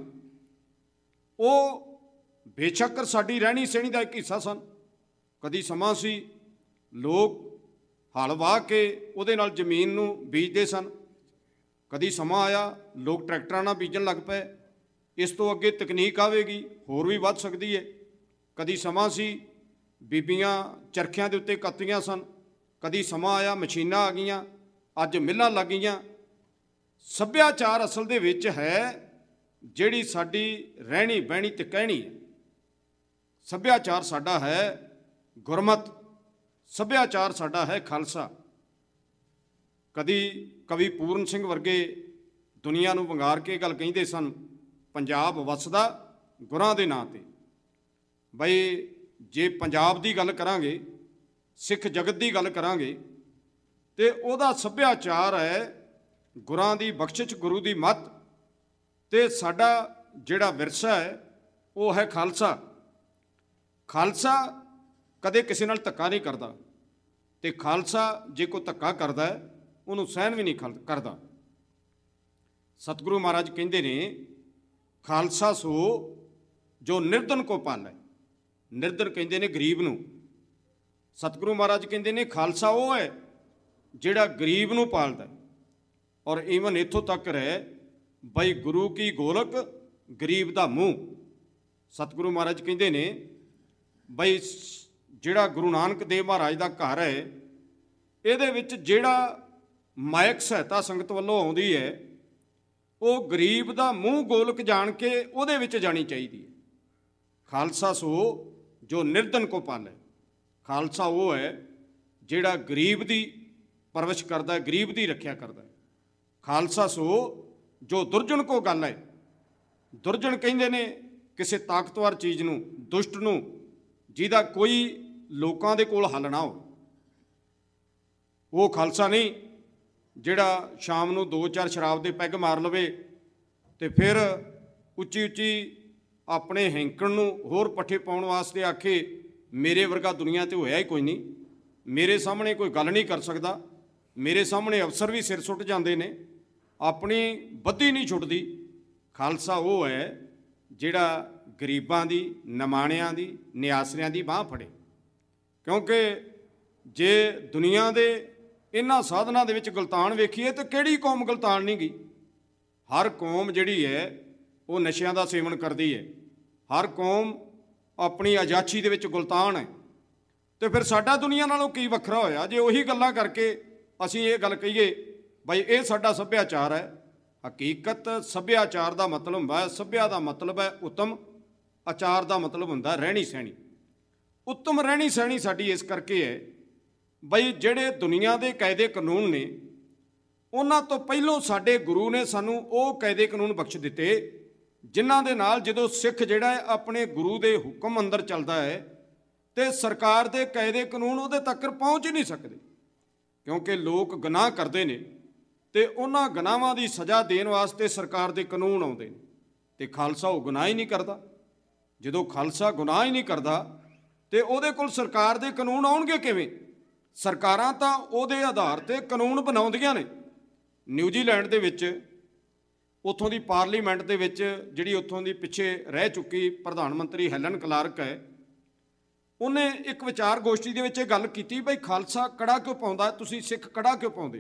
ਉਹ ਬੇਸ਼ੱਕ ਸਾਡੀ ਰਹਿਣੀ ਸਹਿਣੀ ਦਾ ਇੱਕ ਹਿੱਸਾ ਸਨ। ਕਦੀ ਸਮਾਂ ਸੀ ਲੋਕ ਹਲ ਵਾਹ ਕੇ ਉਹਦੇ ਨਾਲ ਜ਼ਮੀਨ ਨੂੰ ਬੀਜਦੇ ਸਨ, ਕਦੀ ਸਮਾਂ ਆਇਆ ਲੋਕ ਟਰੈਕਟਰਾਂ ਨਾਲ ਬੀਜਣ ਲੱਗ ਪਏ, ਇਸ ਤੋਂ ਅੱਗੇ ਤਕਨੀਕ ਆਵੇਗੀ ਹੋਰ ਵੀ ਵੱਧ ਸਕਦੀ ਹੈ। ਕਦੀ ਸਮਾਂ ਸੀ ਬੀਬੀਆਂ ਚਰਖਿਆਂ ਦੇ ਉੱਤੇ ਕੱਤੀਆਂ ਸਨ, ਕਦੀ ਸਮਾਂ ਆਇਆ ਮਸ਼ੀਨਾਂ ਆ ਗਈਆਂ, ਅੱਜ ਮਿੱਲਾਂ ਲੱਗ ਗਈਆਂ। ਸੱਭਿਆਚਾਰ ਅਸਲ ਦੇ ਵਿੱਚ ਹੈ ਜਿਹੜੀ ਸਾਡੀ ਰਹਿਣੀ ਬਹਿਣੀ ਤੇ ਕਹਿਣੀ ਹੈ। ਸੱਭਿਆਚਾਰ ਸਾਡਾ ਹੈ ਗੁਰਮਤ, ਸੱਭਿਆਚਾਰ ਸਾਡਾ ਹੈ ਖਾਲਸਾ। ਕਦੀ ਕਵੀ ਪੂਰਨ ਸਿੰਘ ਵਰਗੇ ਦੁਨੀਆ ਨੂੰ ਵੰਗਾਰ ਕੇ ਗੱਲ ਕਹਿੰਦੇ ਸਨ, ਪੰਜਾਬ ਵਸਦਾ ਗੁਰਾਂ ਦੇ ਨਾਂ 'ਤੇ। ਬਈ ਜੇ ਪੰਜਾਬ ਦੀ ਗੱਲ ਕਰਾਂਗੇ, ਸਿੱਖ ਜਗਤ ਦੀ ਗੱਲ ਕਰਾਂਗੇ, ਤੇ ਉਹਦਾ ਸੱਭਿਆਚਾਰ ਹੈ ਗੁਰਾਂ ਦੀ ਬਖਸ਼ਿਸ਼, ਗੁਰੂ ਦੀ ਮੱਤ, ਤੇ ਸਾਡਾ ਜਿਹੜਾ ਵਿਰਸਾ ਹੈ ਉਹ ਹੈ ਖਾਲਸਾ। ਖਾਲਸਾ ਕਦੇ ਕਿਸੇ ਨਾਲ ਧੱਕਾ ਨਹੀਂ ਕਰਦਾ, ਤੇ ਖਾਲਸਾ ਜੇ ਕੋਈ ਧੱਕਾ ਕਰਦਾ ਹੈ ਉਹਨੂੰ ਸਹਿਣ ਵੀ ਨਹੀਂ ਕਰਦਾ। ਸਤਿਗੁਰੂ ਮਹਾਰਾਜ ਕਹਿੰਦੇ ਨੇ, ਖਾਲਸਾ ਸੋ ਜੋ ਨਿਰਧਨ ਕੋ ਪਾਲੈ। ਨਿਰਧਨ ਕਹਿੰਦੇ ਨੇ ਗਰੀਬ ਨੂੰ। ਸਤਿਗੁਰੂ ਮਹਾਰਾਜ ਕਹਿੰਦੇ ਨੇ ਖਾਲਸਾ ਉਹ ਹੈ ਜਿਹੜਾ ਗਰੀਬ ਨੂੰ ਪਾਲਦਾ। ਔਰ ਈਵਨ ਇੱਥੋਂ ਤੱਕ ਰਹਿ ਬਈ ਗੁਰੂ ਕੀ ਗੋਲਕ ਗਰੀਬ ਦਾ ਮੂੰਹ। ਸਤਿਗੁਰੂ ਮਹਾਰਾਜ ਕਹਿੰਦੇ ਨੇ ਬਈ ਜਿਹੜਾ ਗੁਰੂ ਨਾਨਕ ਦੇਵ ਮਹਾਰਾਜ ਦਾ ਘਰ ਹੈ, ਇਹਦੇ ਵਿੱਚ ਜਿਹੜਾ ਮਾਇਕ ਸਹਾਇਤਾ ਸੰਗਤ ਵੱਲੋਂ ਆਉਂਦੀ ਹੈ, ਉਹ ਗਰੀਬ ਦਾ ਮੂੰਹ ਗੋਲਕ ਜਾਣ ਕੇ ਉਹਦੇ ਵਿੱਚ ਜਾਣੀ ਚਾਹੀਦੀ ਹੈ। ਖਾਲਸਾ ਸੋ ਜੋ ਨਿਰਧਨ ਕੋ ਪਾਲੈ। ਖਾਲਸਾ ਉਹ ਹੈ ਜਿਹੜਾ ਗਰੀਬ ਦੀ ਪਰਵਰਿਸ਼ ਕਰਦਾ, ਗਰੀਬ ਦੀ ਰੱਖਿਆ ਕਰਦਾ। ਖਾਲਸਾ ਸੋ ਜੋ ਦੁਰਜਨ ਕੋ ਗੱਲ ਹੈ। ਦੁਰਜਨ ਕਹਿੰਦੇ ਨੇ ਕਿਸੇ ਤਾਕਤਵਰ ਚੀਜ਼ ਨੂੰ, ਦੁਸ਼ਟ ਨੂੰ, ਜਿਹਦਾ ਕੋਈ ਲੋਕਾਂ ਦੇ ਕੋਲ ਹੱਲ ਨਾ ਹੋ। ਉਹ ਖਾਲਸਾ ਨਹੀਂ ਜਿਹੜਾ ਸ਼ਾਮ ਨੂੰ 2-4 ਸ਼ਰਾਬ ਦੇ ਪੈਗ ਮਾਰ ਲਵੇ ਤੇ ਫਿਰ ਉੱਚੀ ਉੱਚੀ ਆਪਣੇ ਹੈਂਕਣ ਨੂੰ ਹੋਰ ਪੱਠੇ ਪਾਉਣ ਵਾਸਤੇ ਆਖੇ ਮੇਰੇ ਵਰਗਾ ਦੁਨੀਆ 'ਤੇ ਹੋਇਆ ਹੀ ਕੋਈ ਨਹੀਂ, ਮੇਰੇ ਸਾਹਮਣੇ ਕੋਈ ਗੱਲ ਨਹੀਂ ਕਰ ਸਕਦਾ, ਮੇਰੇ ਸਾਹਮਣੇ ਅਫਸਰ ਵੀ ਸਿਰ ਸੁੱਟ ਜਾਂਦੇ ਨੇ, ਆਪਣੀ ਬੱਦੀ ਨਹੀਂ ਛੁੱਟਦੀ। ਖਾਲਸਾ ਉਹ ਹੈ ਜਿਹੜਾ ਗਰੀਬਾਂ ਦੀ, ਨਿਮਾਣਿਆਂ ਦੀ, ਨਿਆਸਰਿਆਂ ਦੀ ਬਾਂਹ ਫੜੇ। ਕਿਉਂਕਿ ਜੇ ਦੁਨੀਆ ਦੇ ਇਹਨਾਂ ਸਾਧਨਾਂ ਦੇ ਵਿੱਚ ਗਲਤਾਨ ਵੇਖੀਏ ਤਾਂ ਕਿਹੜੀ ਕੌਮ ਗਲਤਾਨ ਨਹੀਂ ਗਈ। ਹਰ ਕੌਮ ਜਿਹੜੀ ਹੈ ਉਹ ਨਸ਼ਿਆਂ ਦਾ ਸੇਵਨ ਕਰਦੀ ਹੈ, ਹਰ ਕੌਮ ਆਪਣੀ ਆਜ਼ਾਦੀ ਦੇ ਵਿੱਚ ਗੁਲਤਾਨ ਹੈ। ਤੇ ਫਿਰ ਸਾਡਾ ਦੁਨੀਆ ਨਾਲੋਂ ਕੀ ਵੱਖਰਾ ਹੋਇਆ ਜੇ ਉਹੀ ਗੱਲਾਂ ਕਰਕੇ ਅਸੀਂ ਇਹ ਗੱਲ ਕਹੀਏ ਬਈ ਇਹ ਸਾਡਾ ਸੱਭਿਆਚਾਰ ਹੈ। ਹਕੀਕਤ ਸੱਭਿਆਚਾਰ ਦਾ ਮਤਲਬ ਹੁੰਦਾ ਹੈ, ਸੱਭਿਆ ਦਾ ਮਤਲਬ ਹੈ ਉੱਤਮ, ਆਚਾਰ ਦਾ ਮਤਲਬ ਹੁੰਦਾ ਰਹਿਣੀ ਸਹਿਣੀ। ਉੱਤਮ ਰਹਿਣੀ ਸਹਿਣੀ ਸਾਡੀ ਇਸ ਕਰਕੇ ਹੈ ਬਈ ਜਿਹੜੇ ਦੁਨੀਆ ਦੇ ਕਾਇਦੇ ਕਾਨੂੰਨ ਨੇ, ਉਹਨਾਂ ਤੋਂ ਪਹਿਲੋਂ ਸਾਡੇ ਗੁਰੂ ਨੇ ਸਾਨੂੰ ਉਹ ਕਾਇਦੇ ਕਾਨੂੰਨ ਬਖਸ਼ ਦਿੱਤੇ ਜਿਨ੍ਹਾਂ ਦੇ ਨਾਲ ਜਦੋਂ ਸਿੱਖ ਜਿਹੜਾ ਹੈ ਆਪਣੇ ਗੁਰੂ ਦੇ ਹੁਕਮ ਅੰਦਰ ਚੱਲਦਾ ਹੈ ਤੇ ਸਰਕਾਰ ਦੇ ਕਾਇਦੇ ਕਾਨੂੰਨ ਉਹਦੇ ਤੱਕ ਪਹੁੰਚ ਹੀ ਨਹੀਂ ਸਕਦੇ। ਕਿਉਂਕਿ ਲੋਕ ਗੁਨਾਹ ਕਰਦੇ ਨੇ ਤੇ ਉਹਨਾਂ ਗੁਨਾਹਾਂ ਦੀ ਸਜ਼ਾ ਦੇਣ ਵਾਸਤੇ ਸਰਕਾਰ ਦੇ ਕਾਨੂੰਨ ਆਉਂਦੇ ਨੇ, ਤੇ ਖਾਲਸਾ ਉਹ ਗੁਨਾਹ ਹੀ ਨਹੀਂ ਕਰਦਾ। ਜਦੋਂ ਖਾਲਸਾ ਗੁਨਾਹ ਹੀ ਨਹੀਂ ਕਰਦਾ ਤੇ ਉਹਦੇ ਕੋਲ ਸਰਕਾਰ ਦੇ ਕਾਨੂੰਨ ਆਉਣਗੇ ਕਿਵੇਂ? ਸਰਕਾਰਾਂ ਤਾਂ ਉਹਦੇ ਆਧਾਰ ਤੇ ਕਾਨੂੰਨ ਬਣਾਉਂਦੀਆਂ ਨੇ। ਨਿਊਜ਼ੀਲੈਂਡ ਦੇ ਵਿੱਚ ਉੱਥੋਂ ਦੀ ਪਾਰਲੀਮੈਂਟ ਦੇ ਵਿੱਚ ਜਿਹੜੀ ਉੱਥੋਂ ਦੀ ਪਿੱਛੇ ਰਹਿ ਚੁੱਕੀ ਪ੍ਰਧਾਨ ਮੰਤਰੀ ਹੈਲਨ ਕਲਾਰਕ ਹੈ, ਉਹਨੇ ਇੱਕ ਵਿਚਾਰ ਗੋਸ਼ਟੀ ਦੇ ਵਿੱਚ ਇਹ ਗੱਲ ਕੀਤੀ ਬਈ ਖਾਲਸਾ ਕੜਾ ਕਿਉਂ ਪਾਉਂਦਾ, ਤੁਸੀਂ ਸਿੱਖ ਕੜਾ ਕਿਉਂ ਪਾਉਂਦੇ?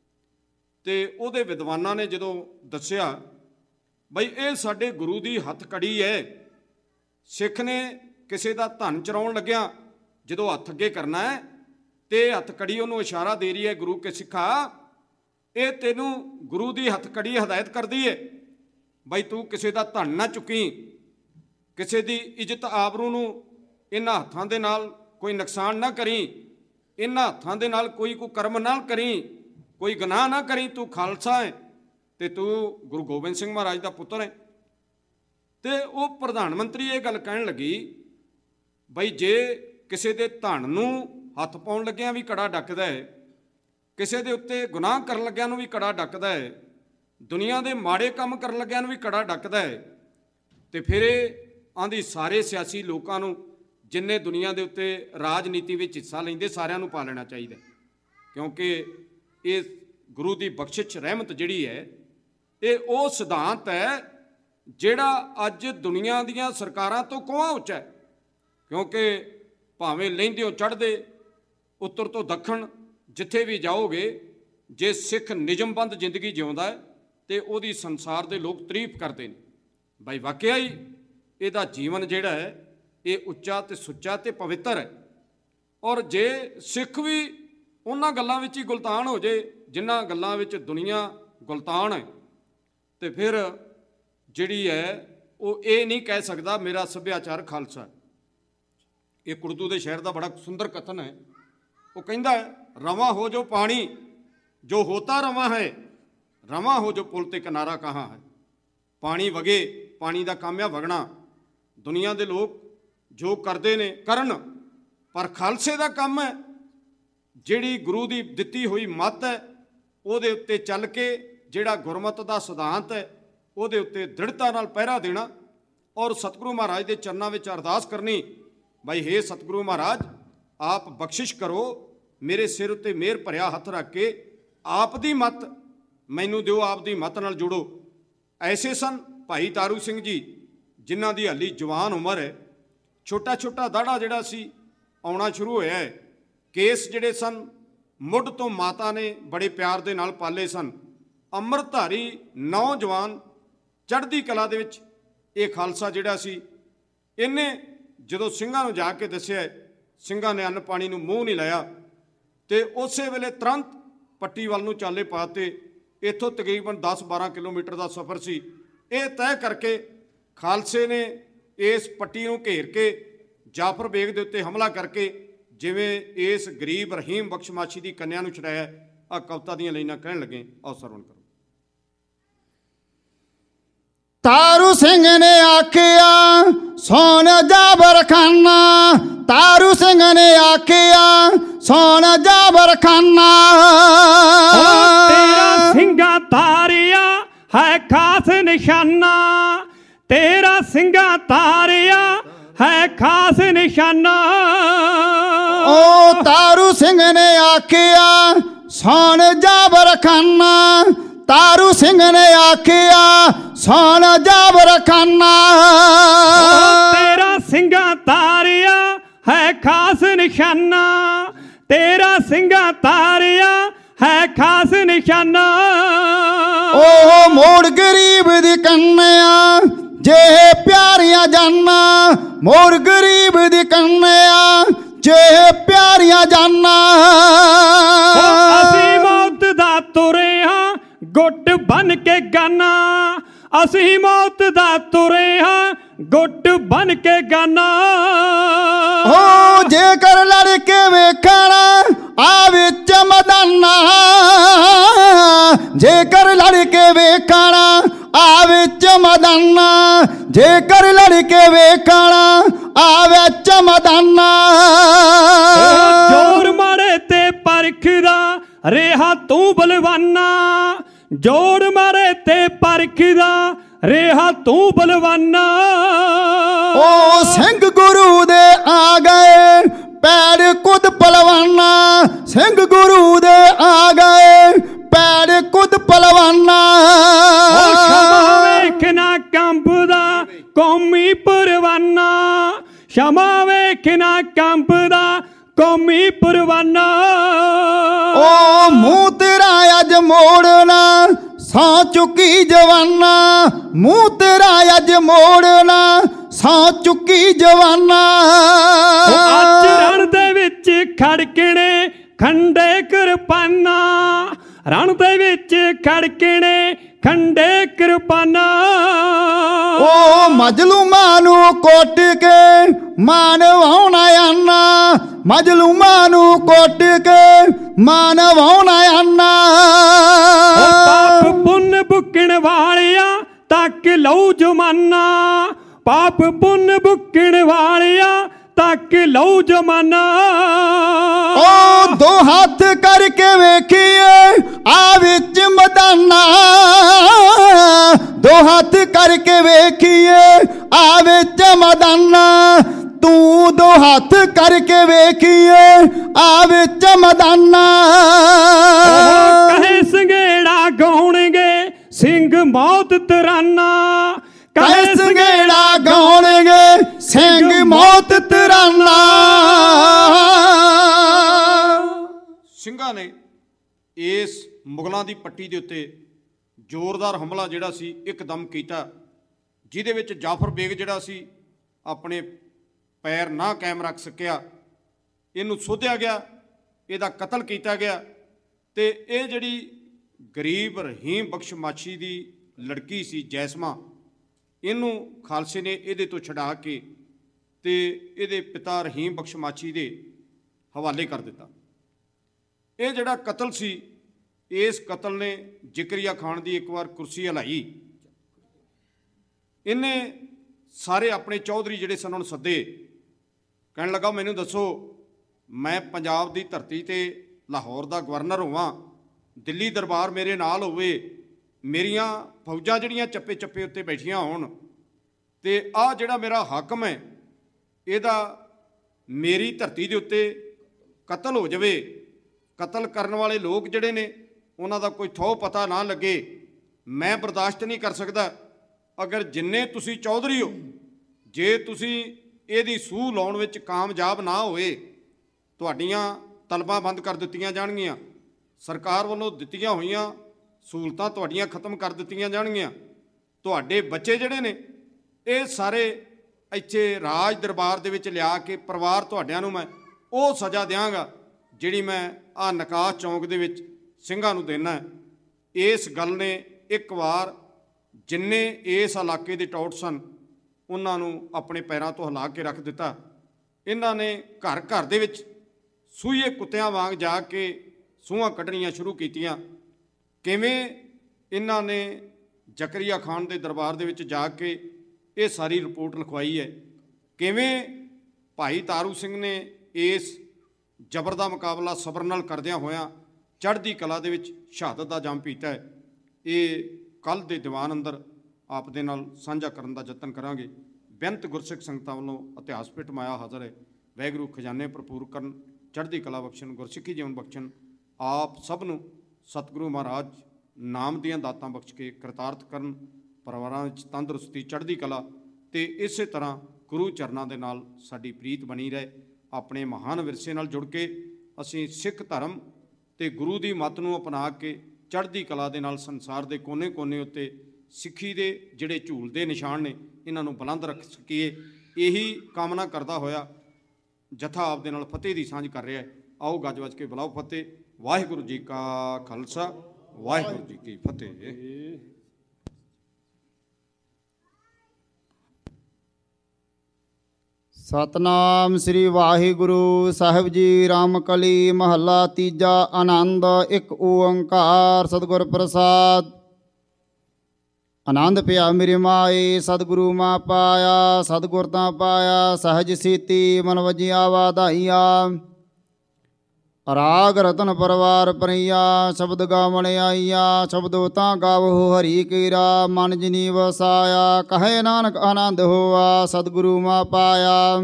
ਤੇ ਉਹਦੇ ਵਿਦਵਾਨਾਂ ਨੇ ਜਦੋਂ ਦੱਸਿਆ ਬਈ ਇਹ ਸਾਡੇ ਗੁਰੂ ਦੀ ਹੱਥ ਕੜੀ ਹੈ। ਸਿੱਖ ਨੇ ਕਿਸੇ ਦਾ ਧਨ ਚਰਾਉਣ ਲੱਗਿਆ ਜਦੋਂ ਹੱਥ ਅੱਗੇ ਕਰਨਾ ਹੈ ਤੇ ਹੱਥ ਕੜੀ ਉਹਨੂੰ ਇਸ਼ਾਰਾ ਦੇ ਰਹੀ ਹੈ, ਗੁਰੂ ਕੇ ਸਿੱਖਾ ਇਹ ਤੈਨੂੰ ਗੁਰੂ ਦੀ ਹੱਥ ਕੜੀ ਹਦਾਇਤ ਕਰਦੀ ਹੈ ਬਈ ਤੂੰ ਕਿਸੇ ਦਾ ਧਨ ਨਾ ਚੁੱਕੀ, ਕਿਸੇ ਦੀ ਇੱਜ਼ਤ ਆਬਰੂ ਨੂੰ ਇਹਨਾਂ ਹੱਥਾਂ ਦੇ ਨਾਲ ਕੋਈ ਨੁਕਸਾਨ ਨਾ ਕਰੀ, ਇਹਨਾਂ ਹੱਥਾਂ ਦੇ ਨਾਲ ਕੋਈ ਕਰਮ ਨਾ ਕਰੀ, ਕੋਈ ਗੁਨਾਹ ਨਾ ਕਰੀ। ਤੂੰ ਖਾਲਸਾ ਹੈ ਤੇ ਤੂੰ ਗੁਰੂ ਗੋਬਿੰਦ ਸਿੰਘ ਮਹਾਰਾਜ ਦਾ ਪੁੱਤਰ ਹੈ। ਤੇ ਉਹ ਪ੍ਰਧਾਨ ਮੰਤਰੀ ਇਹ ਗੱਲ ਕਹਿਣ ਲੱਗੀ ਬਈ ਜੇ ਕਿਸੇ ਦੇ ਧਨ ਨੂੰ ਹੱਥ ਪਾਉਣ ਲੱਗਿਆਂ ਵੀ ਕੜਾ ਡੱਕਦਾ ਹੈ, ਕਿਸੇ ਦੇ ਉੱਤੇ ਗੁਨਾਹ ਕਰਨ ਲੱਗਿਆਂ ਨੂੰ ਵੀ ਕੜਾ ਡੱਕਦਾ ਹੈ, ਦੁਨੀਆ ਦੇ ਮਾੜੇ ਕੰਮ ਕਰਨ ਲੱਗਿਆਂ ਨੂੰ ਵੀ ਕੜਾ ਡੱਕਦਾ ਹੈ, ਤੇ ਫਿਰ ਇਹ ਆਂਦੀ ਸਾਰੇ ਸਿਆਸੀ ਲੋਕਾਂ ਨੂੰ ਜਿੰਨੇ ਦੁਨੀਆ ਦੇ ਉੱਤੇ ਰਾਜਨੀਤੀ ਵਿੱਚ ਹਿੱਸਾ ਲੈਂਦੇ ਸਾਰਿਆਂ ਨੂੰ ਪਾ ਲੈਣਾ ਚਾਹੀਦਾ। ਕਿਉਂਕਿ ਇਹ ਗੁਰੂ ਦੀ ਬਖਸ਼ਿਸ਼ ਰਹਿਮਤ ਜਿਹੜੀ ਹੈ ਇਹ ਉਹ ਸਿਧਾਂਤ ਹੈ ਜਿਹੜਾ ਅੱਜ ਦੁਨੀਆ ਦੀਆਂ ਸਰਕਾਰਾਂ ਤੋਂ ਕੋਹਾਂ ਉੱਚਾ ਹੈ। ਕਿਉਂਕਿ ਭਾਵੇਂ ਲਹਿੰਦਿਓਂ ਚੜ੍ਹਦੇ, ਉੱਤਰ ਤੋਂ ਦੱਖਣ ਜਿੱਥੇ ਵੀ ਜਾਓਗੇ, ਜੇ ਸਿੱਖ ਨਿਯਮਬੰਧ ਜ਼ਿੰਦਗੀ ਜਿਉਂਦਾ ਹੈ ਤੇ ਉਹਦੀ ਸੰਸਾਰ ਦੇ ਲੋਕ ਤਾਰੀਫ ਕਰਦੇ ਨੇ ਬਈ ਵਾਕਿਆ ਹੀ ਇਹਦਾ ਜੀਵਨ ਜਿਹੜਾ ਹੈ ਇਹ ਉੱਚਾ ਤੇ ਸੁੱਚਾ ਤੇ ਪਵਿੱਤਰ ਹੈ। ਔਰ ਜੇ ਸਿੱਖ ਵੀ ਉਹਨਾਂ ਗੱਲਾਂ ਵਿੱਚ ਹੀ ਗੁਲਤਾਨ ਹੋ ਜੇ ਜਿਨ੍ਹਾਂ ਗੱਲਾਂ ਵਿੱਚ ਦੁਨੀਆ ਗੁਲਤਾਨ ਹੈ, ਤੇ ਫਿਰ ਜਿਹੜੀ ਹੈ ਉਹ ਇਹ ਨਹੀਂ ਕਹਿ ਸਕਦਾ ਮੇਰਾ ਸੱਭਿਆਚਾਰ ਖਾਲਸਾ। ਇਹ ਕੁਰਦੂ ਦੇ ਸ਼ਹਿਰ ਦਾ ਬੜਾ ਸੁੰਦਰ ਕਥਨ ਹੈ। ਉਹ ਕਹਿੰਦਾ ਹੈ ਰਵਾਂ ਹੋ ਜੋ ਪਾਣੀ ਜੋ ਹੋਤਾ ਰਵਾਂ ਹੈ, ਰਵਾਂ ਹੋ ਜੋ ਪੁਲ ਤੇ ਕਿਨਾਰਾ ਕਹਾਂ ਹੈ। ਪਾਣੀ ਵਗੇ, ਪਾਣੀ ਦਾ ਕੰਮ ਆ ਵਗਣਾ। ਦੁਨੀਆ ਦੇ ਲੋਕ ਜੋ ਕਰਦੇ ਨੇ ਕਰਨ, ਪਰ ਖਾਲਸੇ ਦਾ ਕੰਮ ਹੈ ਜਿਹੜੀ ਗੁਰੂ ਦੀ ਦਿੱਤੀ ਹੋਈ ਮੱਤ ਹੈ ਉਹਦੇ ਉੱਤੇ ਚੱਲ ਕੇ, ਜਿਹੜਾ ਗੁਰਮਤਿ ਦਾ ਸਿਧਾਂਤ ਹੈ ਉਹਦੇ ਉੱਤੇ ਦ੍ਰਿੜਤਾ ਨਾਲ ਪਹਿਰਾ ਦੇਣਾ ਔਰ ਸਤਿਗੁਰੂ ਮਹਾਰਾਜ ਦੇ ਚਰਨਾਂ ਵਿੱਚ ਅਰਦਾਸ ਕਰਨੀ, ਭਾਈ ਹੇ ਸਤਿਗੁਰੂ ਮਹਾਰਾਜ ਆਪ ਬਖਸ਼ਿਸ਼ ਕਰੋ, ਮੇਰੇ ਸਿਰ ਉੱਤੇ ਮਿਹਰ ਭਰਿਆ ਹੱਥ ਰੱਖ ਕੇ ਆਪ ਦੀ ਮੱਤ ਮੈਨੂੰ ਦਿਓ, ਆਪ ਦੀ ਮੱਤ ਨਾਲ ਜੋੜੋ। ਐਸੇ ਸਨ ਭਾਈ ਤਾਰੂ ਸਿੰਘ ਜੀ ਜਿਨ੍ਹਾਂ ਦੀ ਹਾਲੀ ਜਵਾਨ ਉਮਰ ਹੈ, ਛੋਟਾ ਛੋਟਾ ਦਾੜਾ ਜਿਹੜਾ ਸੀ ਆਉਣਾ ਸ਼ੁਰੂ ਹੋਇਆ ਹੈ, ਕੇਸ ਜਿਹੜੇ ਸਨ ਮੁੱਢ ਤੋਂ ਮਾਤਾ ਨੇ ਬੜੇ ਪਿਆਰ ਦੇ ਨਾਲ ਪਾਲੇ ਸਨ। ਅੰਮ੍ਰਿਤਧਾਰੀ ਨੌਜਵਾਨ ਚੜ੍ਹਦੀ ਕਲਾ ਦੇ ਵਿੱਚ ਇਹ ਖਾਲਸਾ ਜਿਹੜਾ ਸੀ, ਇਹਨੇ ਜਦੋਂ ਸਿੰਘਾਂ ਨੂੰ ਜਾ ਕੇ ਦੱਸਿਆ, ਸਿੰਘਾਂ ਨੇ ਅੰਨ ਪਾਣੀ ਨੂੰ ਮੂੰਹ ਨਹੀਂ ਲਾਇਆ ਤੇ ਉਸੇ ਵੇਲੇ ਤੁਰੰਤ ਪੱਟੀ ਵੱਲ ਨੂੰ ਚਾਲੇ ਪਾਤੇ। ਇੱਥੋਂ ਤਕਰੀਬਨ 10-12 ਕਿਲੋਮੀਟਰ ਦਾ ਸਫ਼ਰ ਸੀ। ਇਹ ਤੈਅ ਕਰਕੇ ਖਾਲਸੇ ਨੇ ਇਸ ਪੱਟੀ ਨੂੰ ਘੇਰ ਕੇ ਜਾਫਰ ਬੇਗ ਦੇ ਉੱਤੇ ਹਮਲਾ ਕਰਕੇ ਜਿਵੇਂ ਇਸ ਗਰੀਬ ਰਹੀਮ ਬਖਸ਼ਮਾਸ਼ੀ ਦੀ ਕੰਨਿਆ ਨੂੰ ਛੁਡਾਇਆ। ਆ ਕਵਿਤਾ ਦੀਆਂ ਲਾਈਨਾਂ ਕਹਿਣ ਲੱਗੇ, ਆਓ ਸਰਵਣ ਕਰੋ। ਤਾਰੂ ਸਿੰਘ ਨੇ ਆਖਿਆ ਸੋਨ ਜਾਬਰ ਖਾਨਾ, ਤਾਰੂ ਸਿੰਘ ਨੇ ਆਖਿਆ ਸੋਨ ਜਾਬਰ ਖਾਨਾ। ਤੇਰਾ ਸਿੰਘਾਂ ਤਾਰਿਆ ਹੈ ਖਾਸ ਨਿਸ਼ਾਨਾ, ਤੇਰਾ ਸਿੰਘਾਂ ਤਾਰਿਆ ਹੈ ਖਾਸ ਨਿਸ਼ਾਨਾ। ਓ ਤਾਰੂ ਸਿੰਘ ਨੇ ਆਖਿਆ ਸੋਨ ਜਾਬਰ ਖਾਨਾ, ਤਾਰੂ ਸਿੰਘ ਨੇ ਆਖਿਆ ਸੋਨ ਜਾਬਰ ਖਾਨਾ। ਤੇਰਾ ਸਿੰਘਾਂ ਤਾਰਿਆ ਹੈ ਖਾਸ ਨਿਸ਼ਾਨਾ, ਤੇਰਾ ਸਿੰਘਾਂ ਤਾਰਿਆ ਹੈ ਖਾਸ ਨਿਸ਼ਾਨਾ। ਓ ਮੋੜ ਗਰੀਬ ਦੀ ਕੰਨਿਆ ਜੇ ਪਿਆਰੀਆਂ ਜਾਨਾ, ਮੋੜ ਗਰੀਬ ਦੀ ਕੰਨਿਆ ਜੇ ਪਿਆਰੀਆਂ ਜਾਨਾ। ਅਸੀਂ ਮੌਤ ਦਾ ਤੁਰੇ ਹਾਂ ਗੁੱਟ ਬਨ ਕੇ ਗਾਨਾ, ਅਸੀਂ ਮੌਤ ਦਾ ਤੁਰੇ ਹਾਂ ਗੁੱਟ ਬਨ ਕੇ ਗਾਨਾ। ਹੋ ਜੇਕਰ ਲੜ ਕੇ ਵੇਖਣਾ ਆ ਵਿੱਚ ਮਦਾਨਾ, ਜੇਕਰ ਲੜ ਕੇ ਵੇਖਣਾ ਆ ਵਿੱਚ ਮਦਾਨਾ, ਜੇਕਰ ਲੜ ਕੇ ਵੇਖਣਾ ਆ ਵਿੱਚ ਮਦਾਨਾ। ਜੋਰ ਮਾਰੇ ਤੇ ਪਰਖਦਾ ਰਿਹਾ ਤੂੰ ਬਲਵਾਨਾ, ਜੋਰ ਮਾਰੇ ਤੇ ਪਰਖਦਾ ਰਿਹਾ ਤੂੰ ਬਲਵਾਨਾ। ਓ ਸਿੰਘ ਗੁਰੂ ਦੇ ਆ ਗਏ ਪੈਰ ਕੁਦ ਪਲਵਾਨਾ, ਸਿੰਘ ਗੁਰੂ ਦੇ ਆ ਗਏ ਪੈਰ ਕੁਦ ਪਲਵਾਨਾ। ਸ਼ਮਾ ਵੇਖਣਾ ਕੰਬਦਾ ਕੌਮੀ ਪਰਵਾਨਾ, ਸ਼ਮਾ ਵੇਖਣਾ ਕੰਬਦਾ ਕੌਮੀ ਪਰਵਾਨਾ। ਓ ਮੂੰਹ ਤੇਰਾ ਅੱਜ ਮੋੜਨਾ ਸੌ ਚੁੱਕੀ ਜਵਾਨਾ, ਮੂੰਹ ਤੇਰਾ ਅੱਜ ਮੋੜਨਾ ਸੌ ਚੁੱਕੀ ਜਵਾਨਾ। ਅੱਜ ਰਣ ਦੇ ਵਿੱਚ ਖੜਕਣੇ ਖੰਡੇ ਕਿਰਪਾਨਾ, ਰਣ ਦੇ ਵਿੱਚ ਖੜਕਣੇ ਖੰਡੇ ਕਿਰਪਾਨਾ। ਓ ਮਜਲੂਮਾਂ ਨੂੰ ਕੁੱਟ ਕੇ ਮਾਨਵਾਉਣਾ ਆਨਾ, ਮਜਲੂਮਾਂ ਨੂੰ ਕੁੱਟ ਕੇ ਮਾਨਵਾਉਣਾ ਆਨਾ। ਪਾਪ ਪੁੰਨ ਬੁੱਕਣ ਵਾਲਿਆ ਤੱਕ ਲਊ ਜਮਾਨਾ, ਪਾਪ ਪੁੰਨ ਬੁੱਕਣ ਵਾਲਿਆ ਤੱਕ ਲਊ ਜਮਾਨਾ। ਓ ਦੋ ਹੱਥ ਕਰਕੇ ਵੇਖੀਏ ਆ ਵਿੱਚ ਮਦਾਨਾ, ਦੋ ਹੱਥ ਕਰਕੇ ਵੇਖੀਏ ਆ ਵਿੱਚ ਮਦਾਨਾ। ਤੂੰ ਦੋ ਹੱਥ ਕਰਕੇ ਵੇਖੀਏ ਆ ਵਿੱਚ ਮਦਾਨਾ। ਕਹੇ ਸੰਘੇੜਾ ਗਾਉਣਗੇ ਸਿੰਘ ਮੌਤ ਤਰਾਨਾ, ਕਹੇ ਸੰਘੇੜਾ ਗਾਉਣਗੇ ਸਿੰਘ ਮੌਤ ਤਰਾਨਾ। ਸਿੰਘਾਂ ਨੇ ਇਸ ਮੁਗਲਾਂ ਦੀ ਪੱਟੀ ਦੇ ਉੱਤੇ ਜ਼ੋਰਦਾਰ ਹਮਲਾ ਜਿਹੜਾ ਸੀ ਇੱਕਦਮ ਕੀਤਾ, ਜਿਹਦੇ ਵਿੱਚ ਜਾਫਰ ਬੇਗ ਜਿਹੜਾ ਸੀ ਆਪਣੇ ਪੈਰ ਨਾ ਕਾਇਮ ਰੱਖ ਸਕਿਆ, ਇਹਨੂੰ ਸੋਧਿਆ ਗਿਆ, ਇਹਦਾ ਕਤਲ ਕੀਤਾ ਗਿਆ। ਤੇ ਇਹ ਜਿਹੜੀ ਗਰੀਬ ਰਹੀਮ ਬਖਸ਼ਮਾਸ਼ੀ ਦੀ ਲੜਕੀ ਸੀ ਜੈਸਮਾ, ਇਹਨੂੰ ਖਾਲਸੇ ਨੇ ਇਹਦੇ ਤੋਂ ਛਡਾ ਕੇ ਤੇ ਇਹਦੇ ਪਿਤਾ ਰਹੀਮ ਬਖਸ਼ਮਾਸ਼ੀ ਦੇ ਹਵਾਲੇ ਕਰ ਦਿੱਤਾ। ਇਹ ਜਿਹੜਾ ਕਤਲ ਸੀ, ਇਸ ਕਤਲ ਨੇ ਜ਼ਿਕਰੀਆ ਖਾਨ ਦੀ ਇੱਕ ਵਾਰ ਕੁਰਸੀ ਹਿਲਾਈ। ਇਹਨੇ ਸਾਰੇ ਆਪਣੇ ਚੌਧਰੀ ਜਿਹੜੇ ਸਨ ਉਹਨੂੰ ਸੱਦੇ ਕਹਿਣ ਲੱਗਾ ਮੈਨੂੰ ਦੱਸੋ, ਮੈਂ ਪੰਜਾਬ ਦੀ ਧਰਤੀ 'ਤੇ ਲਾਹੌਰ ਦਾ ਗਵਰਨਰ ਹੋਵਾਂ, ਦਿੱਲੀ ਦਰਬਾਰ ਮੇਰੇ ਨਾਲ ਹੋਵੇ, ਮੇਰੀਆਂ ਫੌਜਾਂ ਜਿਹੜੀਆਂ ਚੱਪੇ ਚੱਪੇ ਉੱਤੇ ਬੈਠੀਆਂ ਹੋਣ, ਅਤੇ ਆਹ ਜਿਹੜਾ ਮੇਰਾ ਹਾਕਮ ਹੈ ਇਹਦਾ ਮੇਰੀ ਧਰਤੀ ਦੇ ਉੱਤੇ ਕਤਲ ਹੋ ਜਾਵੇ, ਕਤਲ ਕਰਨ ਵਾਲੇ ਲੋਕ ਜਿਹੜੇ ਨੇ ਉਹਨਾਂ ਦਾ ਕੋਈ ਥਹੁ ਪਤਾ ਨਾ ਲੱਗੇ, ਮੈਂ ਬਰਦਾਸ਼ਤ ਨਹੀਂ ਕਰ ਸਕਦਾ। ਅਗਰ ਜਿੰਨੇ ਤੁਸੀਂ ਚੌਧਰੀ ਹੋ, ਜੇ ਤੁਸੀਂ ਇਹਦੀ ਸੂਹ ਲਾਉਣ ਵਿੱਚ ਕਾਮਯਾਬ ਨਾ ਹੋਏ, ਤੁਹਾਡੀਆਂ ਤਲਬਾਂ ਬੰਦ ਕਰ ਦਿੱਤੀਆਂ ਜਾਣਗੀਆਂ, ਸਰਕਾਰ ਵੱਲੋਂ ਦਿੱਤੀਆਂ ਹੋਈਆਂ ਸਹੂਲਤਾਂ ਤੁਹਾਡੀਆਂ ਖਤਮ ਕਰ ਦਿੱਤੀਆਂ ਜਾਣਗੀਆਂ, ਤੁਹਾਡੇ ਬੱਚੇ ਜਿਹੜੇ ਨੇ ਇਹ ਸਾਰੇ ਇੱਥੇ ਰਾਜ ਦਰਬਾਰ ਦੇ ਵਿੱਚ ਲਿਆ ਕੇ ਪਰਿਵਾਰ ਤੁਹਾਡਿਆਂ ਨੂੰ ਮੈਂ ਉਹ ਸਜ਼ਾ ਦਿਆਂਗਾ ਜਿਹੜੀ ਮੈਂ ਆਹ ਨਿਕਾਸ ਚੌਂਕ ਦੇ ਵਿੱਚ ਸਿੰਘਾਂ ਨੂੰ ਦੇਣਾ। ਇਸ ਗੱਲ ਨੇ ਇੱਕ ਵਾਰ ਜਿੰਨੇ ਇਸ ਇਲਾਕੇ ਦੇ ਟੌਟ ਸਨ ਉਹਨਾਂ ਨੂੰ ਆਪਣੇ ਪੈਰਾਂ ਤੋਂ ਹਿਲਾ ਕੇ ਰੱਖ ਦਿੱਤਾ। ਇਹਨਾਂ ਨੇ ਘਰ ਘਰ ਦੇ ਵਿੱਚ ਸੂਹੀਏ ਕੁੱਤਿਆਂ ਵਾਂਗ ਜਾ ਕੇ ਸੂਹਾਂ ਕੱਢਣੀਆਂ ਸ਼ੁਰੂ ਕੀਤੀਆਂ। ਕਿਵੇਂ ਇਹਨਾਂ ਨੇ ਜ਼ਕਰੀਆ ਖਾਨ ਦੇ ਦਰਬਾਰ ਦੇ ਵਿੱਚ ਜਾ ਕੇ ਇਹ ਸਾਰੀ ਰਿਪੋਰਟ ਲਿਖਵਾਈ ਹੈ, ਕਿਵੇਂ ਭਾਈ ਤਾਰੂ ਸਿੰਘ ਨੇ ਇਸ ਜ਼ਬਰ ਦਾ ਮੁਕਾਬਲਾ ਸਬਰ ਨਾਲ ਕਰਦਿਆਂ ਹੋਇਆਂ ਚੜ੍ਹਦੀ ਕਲਾ ਦੇ ਵਿੱਚ ਸ਼ਹਾਦਤ ਦਾ ਜਾਮ ਪੀਤਾ ਹੈ। ਇਹ ਕੱਲ੍ਹ ਦੇ ਦੀਵਾਨ ਅੰਦਰ ਆਪ ਦੇ ਨਾਲ ਸਾਂਝਾ ਕਰਨ ਦਾ ਯਤਨ ਕਰਾਂਗੇ। ਬੇਅੰਤ ਗੁਰਸਿੱਖ ਸੰਗਤਾਂ ਵੱਲੋਂ ਇਤਿਹਾਸ ਪਿੱਟ ਮਾਇਆ ਹਾਜ਼ਰ ਹੈ। ਵਾਹਿਗੁਰੂ ਖਜ਼ਾਨੇ ਭਰਪੂਰ ਕਰਨ, ਚੜ੍ਹਦੀ ਕਲਾ ਬਖਸ਼ਣ, ਗੁਰਸਿੱਖੀ ਜੀਵਨ ਬਖਸ਼ਣ। ਆਪ ਸਭ ਨੂੰ ਸਤਿਗੁਰੂ ਮਹਾਰਾਜ ਨਾਮ ਦੀਆਂ ਦਾਤਾਂ ਬਖਸ਼ ਕੇ ਕਰਤਾਰਥ ਕਰਨ, ਪਰਿਵਾਰਾਂ ਵਿੱਚ ਤੰਦਰੁਸਤੀ, ਚੜ੍ਹਦੀ ਕਲਾ ਅਤੇ ਇਸੇ ਤਰ੍ਹਾਂ ਗੁਰੂ ਚਰਨਾਂ ਦੇ ਨਾਲ ਸਾਡੀ ਪ੍ਰੀਤ ਬਣੀ ਰਹੇ। ਆਪਣੇ ਮਹਾਨ ਵਿਰਸੇ ਨਾਲ ਜੁੜ ਕੇ ਅਸੀਂ ਸਿੱਖ ਧਰਮ ਅਤੇ ਗੁਰੂ ਦੀ ਮੱਤ ਨੂੰ ਅਪਣਾ ਕੇ ਚੜ੍ਹਦੀ ਕਲਾ ਦੇ ਨਾਲ ਸੰਸਾਰ ਦੇ ਕੋਨੇ-ਕੋਨੇ ਉੱਤੇ ਸਿੱਖੀ ਦੇ ਜਿਹੜੇ ਝੂਲ ਦੇ ਨਿਸ਼ਾਨ ਨੇ ਇਹਨਾਂ ਨੂੰ ਬੁਲੰਦ ਰੱਖ ਸਕੀਏ। ਇਹੀ ਕਾਮਨਾ ਕਰਦਾ ਹੋਇਆ ਜਥਾ ਆਪ ਦੇ ਨਾਲ ਫਤਿਹ ਦੀ ਸਾਂਝ ਕਰ ਰਿਹਾ ਹੈ। ਆਓ ਗੱਜ ਵੱਜ ਕੇ ਬੁਲਾਓ ਫਤਿਹ। ਵਾਹਿਗੁਰੂ ਜੀ ਕਾ ਖਾਲਸਾ, ਵਾਹਿਗੁਰੂ ਜੀ ਕੀ ਫਤਿਹ। ਸਤਨਾਮ ਸ੍ਰੀ ਵਾਹਿਗੁਰੂ ਸਾਹਿਬ ਜੀ। ਰਾਮਕਲੀ ਮਹੱਲਾ ਤੀਜਾ। ਆਨੰਦ ਇੱਕ ਓੰਕਾਰ ਸਤਿਗੁਰ ਪ੍ਰਸਾਦ। ਆਨੰਦ ਪਿਆ ਮੇਰੀ ਮਾਏ, ਸਤਿਗੁਰੂ ਮਾਂ ਪਾਇਆ, ਸਤਿਗੁਰ ਤਾਂ ਪਾਇਆ ਸਹਿਜ ਸੀਤੀ, ਮਨ ਵਜੀਆਂ ਵਾਧਾਈਆਂ। ਰਾਗ ਰਤਨ ਪਰਵਾਰ ਪਰਈਆ, ਸ਼ਬਦ ਗਾਵਣ ਆਈਆ, ਸ਼ਬਦੋ ਤਾਂ ਗਾਵੋ ਹਰੀ ਕੀਰਾ, ਮਨ ਜਿਨੀ ਵਸਾਇਆ। ਕਹੇ ਨਾਨਕ ਆਨੰਦ ਹੋਆ, ਸਤਿਗੁਰੂ ਮਾਂ ਪਾਇਆ।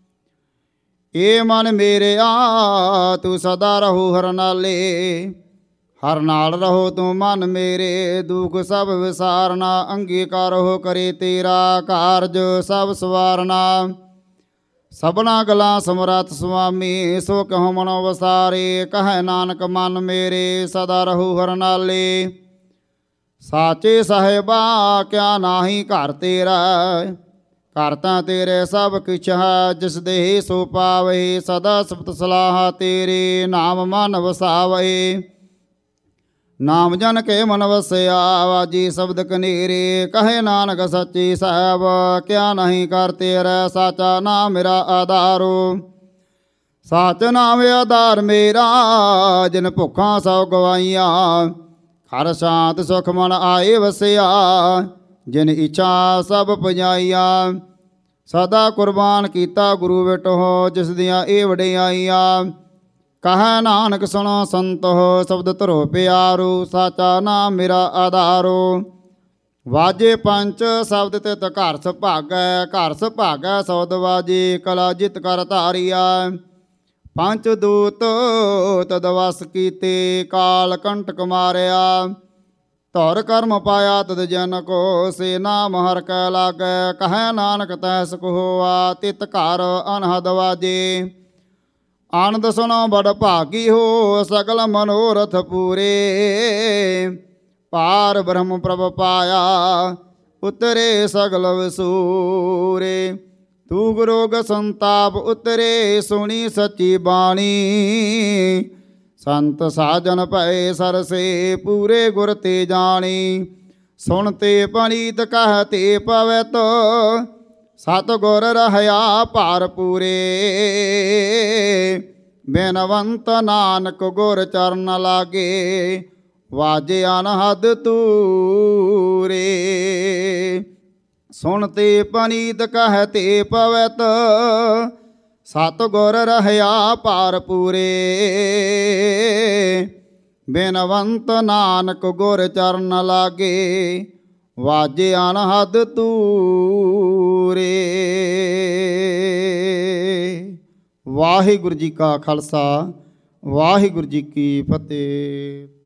ਏ ਮਨ ਮੇਰੇ ਆ ਤੂੰ ਸਦਾ ਰਹੋ ਹਰ ਨਾਲੇ, ਹਰ ਨਾਲ ਰਹੋ ਤੂੰ ਮਨ ਮੇਰੇ, ਦੁੱਖ ਸਭ ਵਿਸਾਰਨਾ, ਅੰਗੀਕਾਰ ਹੋ ਕਰੇ ਤੇਰਾ ਕਾਰਜ ਸਭ ਸਵਾਰਨਾ। ਸਭਨਾ ਗਲਾਂ ਸਮਰੱਥ ਸੁਆਮੀ, ਸੋ ਕਹੋ ਮਨੋ ਵਸਾਰੇ, ਕਹੈ ਨਾਨਕ ਮਨ ਮੇਰੇ ਸਦਾ ਰਹੋ ਹਰ ਨਾਲੇ। ਸਾਚੇ ਸਾਹਿਬਾ ਕਿਆ ਨਾਹੀ ਘਰ ਤੇਰਾ, ਘਰ ਤਾਂ ਤੇਰੇ ਸਭ ਕਿਛ ਹੈ, ਜਿਸ ਦੇ ਸੋ ਪਾਵੇ, ਸਦਾ ਸਿਫਤ ਸਲਾਹ ਤੇਰੇ, ਨਾਮ ਮਨ ਵਸਾਵੇ। ਨਾਮ ਜਨ ਕੇ ਮਨ ਵਸਿਆ, ਵਾਜੀ ਸ਼ਬਦ ਕਨੇਰੇ, ਕਹੇ ਨਾਨਕ ਸੱਚੀ ਸਾਹਿਬ ਕਿਆ ਨਹੀਂ ਕਰ ਤੇਰਾ, ਸਾਚਾ ਨਾਮ ਮੇਰਾ ਆਧਾਰੋ। ਸਾਚ ਨਾਮ ਆਧਾਰ ਮੇਰਾ, ਜਿਨ ਭੁੱਖਾਂ ਸਭ ਗਵਾਈਆਂ, ਹਰ ਸ਼ਾਂਤ ਸੁਖ ਮਨ ਆਏ ਵਸਿਆ, ਜਿਨ ਇੱਛਾ ਸਭ ਪੁਜਾਈਆਂ। ਸਦਾ ਕੁਰਬਾਨ ਕੀਤਾ ਗੁਰੂ ਵਿਟੋ, ਜਿਸ ਦੀਆਂ ਇਹ ਵਡਿਆਈਆਂ। ਕਹੈ ਨਾਨਕ ਸੁਣੋ ਸੰਤੋ, ਸ਼ਬਦ ਧਰੋ ਪਿਆਰੋ, ਸਾਚਾ ਨਾਮ ਮੇਰਾ ਆਧਾਰੋ। ਵਾਜੇ ਪੰਚ ਸ਼ਬਦ ਤਿਤ ਘਰ ਸੁਭਾਗੈ, ਘਰ ਸੁਭਾਗੈ ਸੌਦ ਵਾਜੇ, ਕਲਾ ਜਿਤ ਕਰ ਧਾਰੀਆ। ਪੰਚ ਦੂਤ ਤਦ ਵਸ ਕੀਤੇ, ਕਾਲ ਕੰਟਕ ਮਾਰਿਆ। ਧੌਰ ਕਰਮ ਪਾਇਆ ਤਦ ਜਨ ਕੋ, ਸੇ ਨਾਮ ਹਰ ਕੈ ਲਾਗੈ। ਕਹੈ ਨਾਨਕ ਤੈਸ ਕਹੋਆ, ਤਿਤ ਘਰ ਅਨਹਦ ਵਾਜੇ। ਆਨੰਦ ਸੁਣੋ ਬੜ ਭਾਗੀ ਹੋ, ਸਗਲ ਮਨੋਰਥ ਪੂਰੇ। ਪਾਰ ਬ੍ਰਹਮ ਪ੍ਰਭ ਪਾਇਆ, ਉਤਰੇ ਸਗਲ ਵਿਸੂਰੇ। ਤੂ ਗੁਰੋਗ ਸੰਤਾਪ ਉਤਰੇ, ਸੁਣੀ ਸੱਚੀ ਬਾਣੀ। ਸੰਤ ਸਾਜਨ ਭਏ ਸਰਸੇ, ਪੂਰੇ ਗੁਰ ਤੇ ਜਾਣੀ। ਸੁਣ ਤੇ ਪਣੀਤ ਕਹਿ ਤੇ ਪਵਿੱਤ, ਸਤਿਗੁਰ ਰਹਿਆ ਭਾਰ ਪੂਰੇ। ਬੇਨਵੰਤ ਨਾਨਕ ਗੁਰ ਚਰਨ ਲਾਗੇ, ਵਾਜੇ ਅਨਹਦ ਤੂਰੇ। ਸੁਣ ਤੇ ਪਨੀਤ ਕਹਿ ਤੇ ਪਵਿੱਤ, ਸਤਿਗੁਰ ਰਹਿਆ ਭਾਰ ਪੂਰੇ। ਬਿਨਵੰਤ ਨਾਨਕ ਗੁਰ ਚਰਨ ਲਾਗੇ, ਵਾਜੇ ਅਨਹਦ ਤੂਰੇ। ਵਾਹਿਗੁਰੂ ਜੀ ਕਾ ਖਾਲਸਾ, ਵਾਹਿਗੁਰੂ ਜੀ ਕੀ ਫਤਿਹ।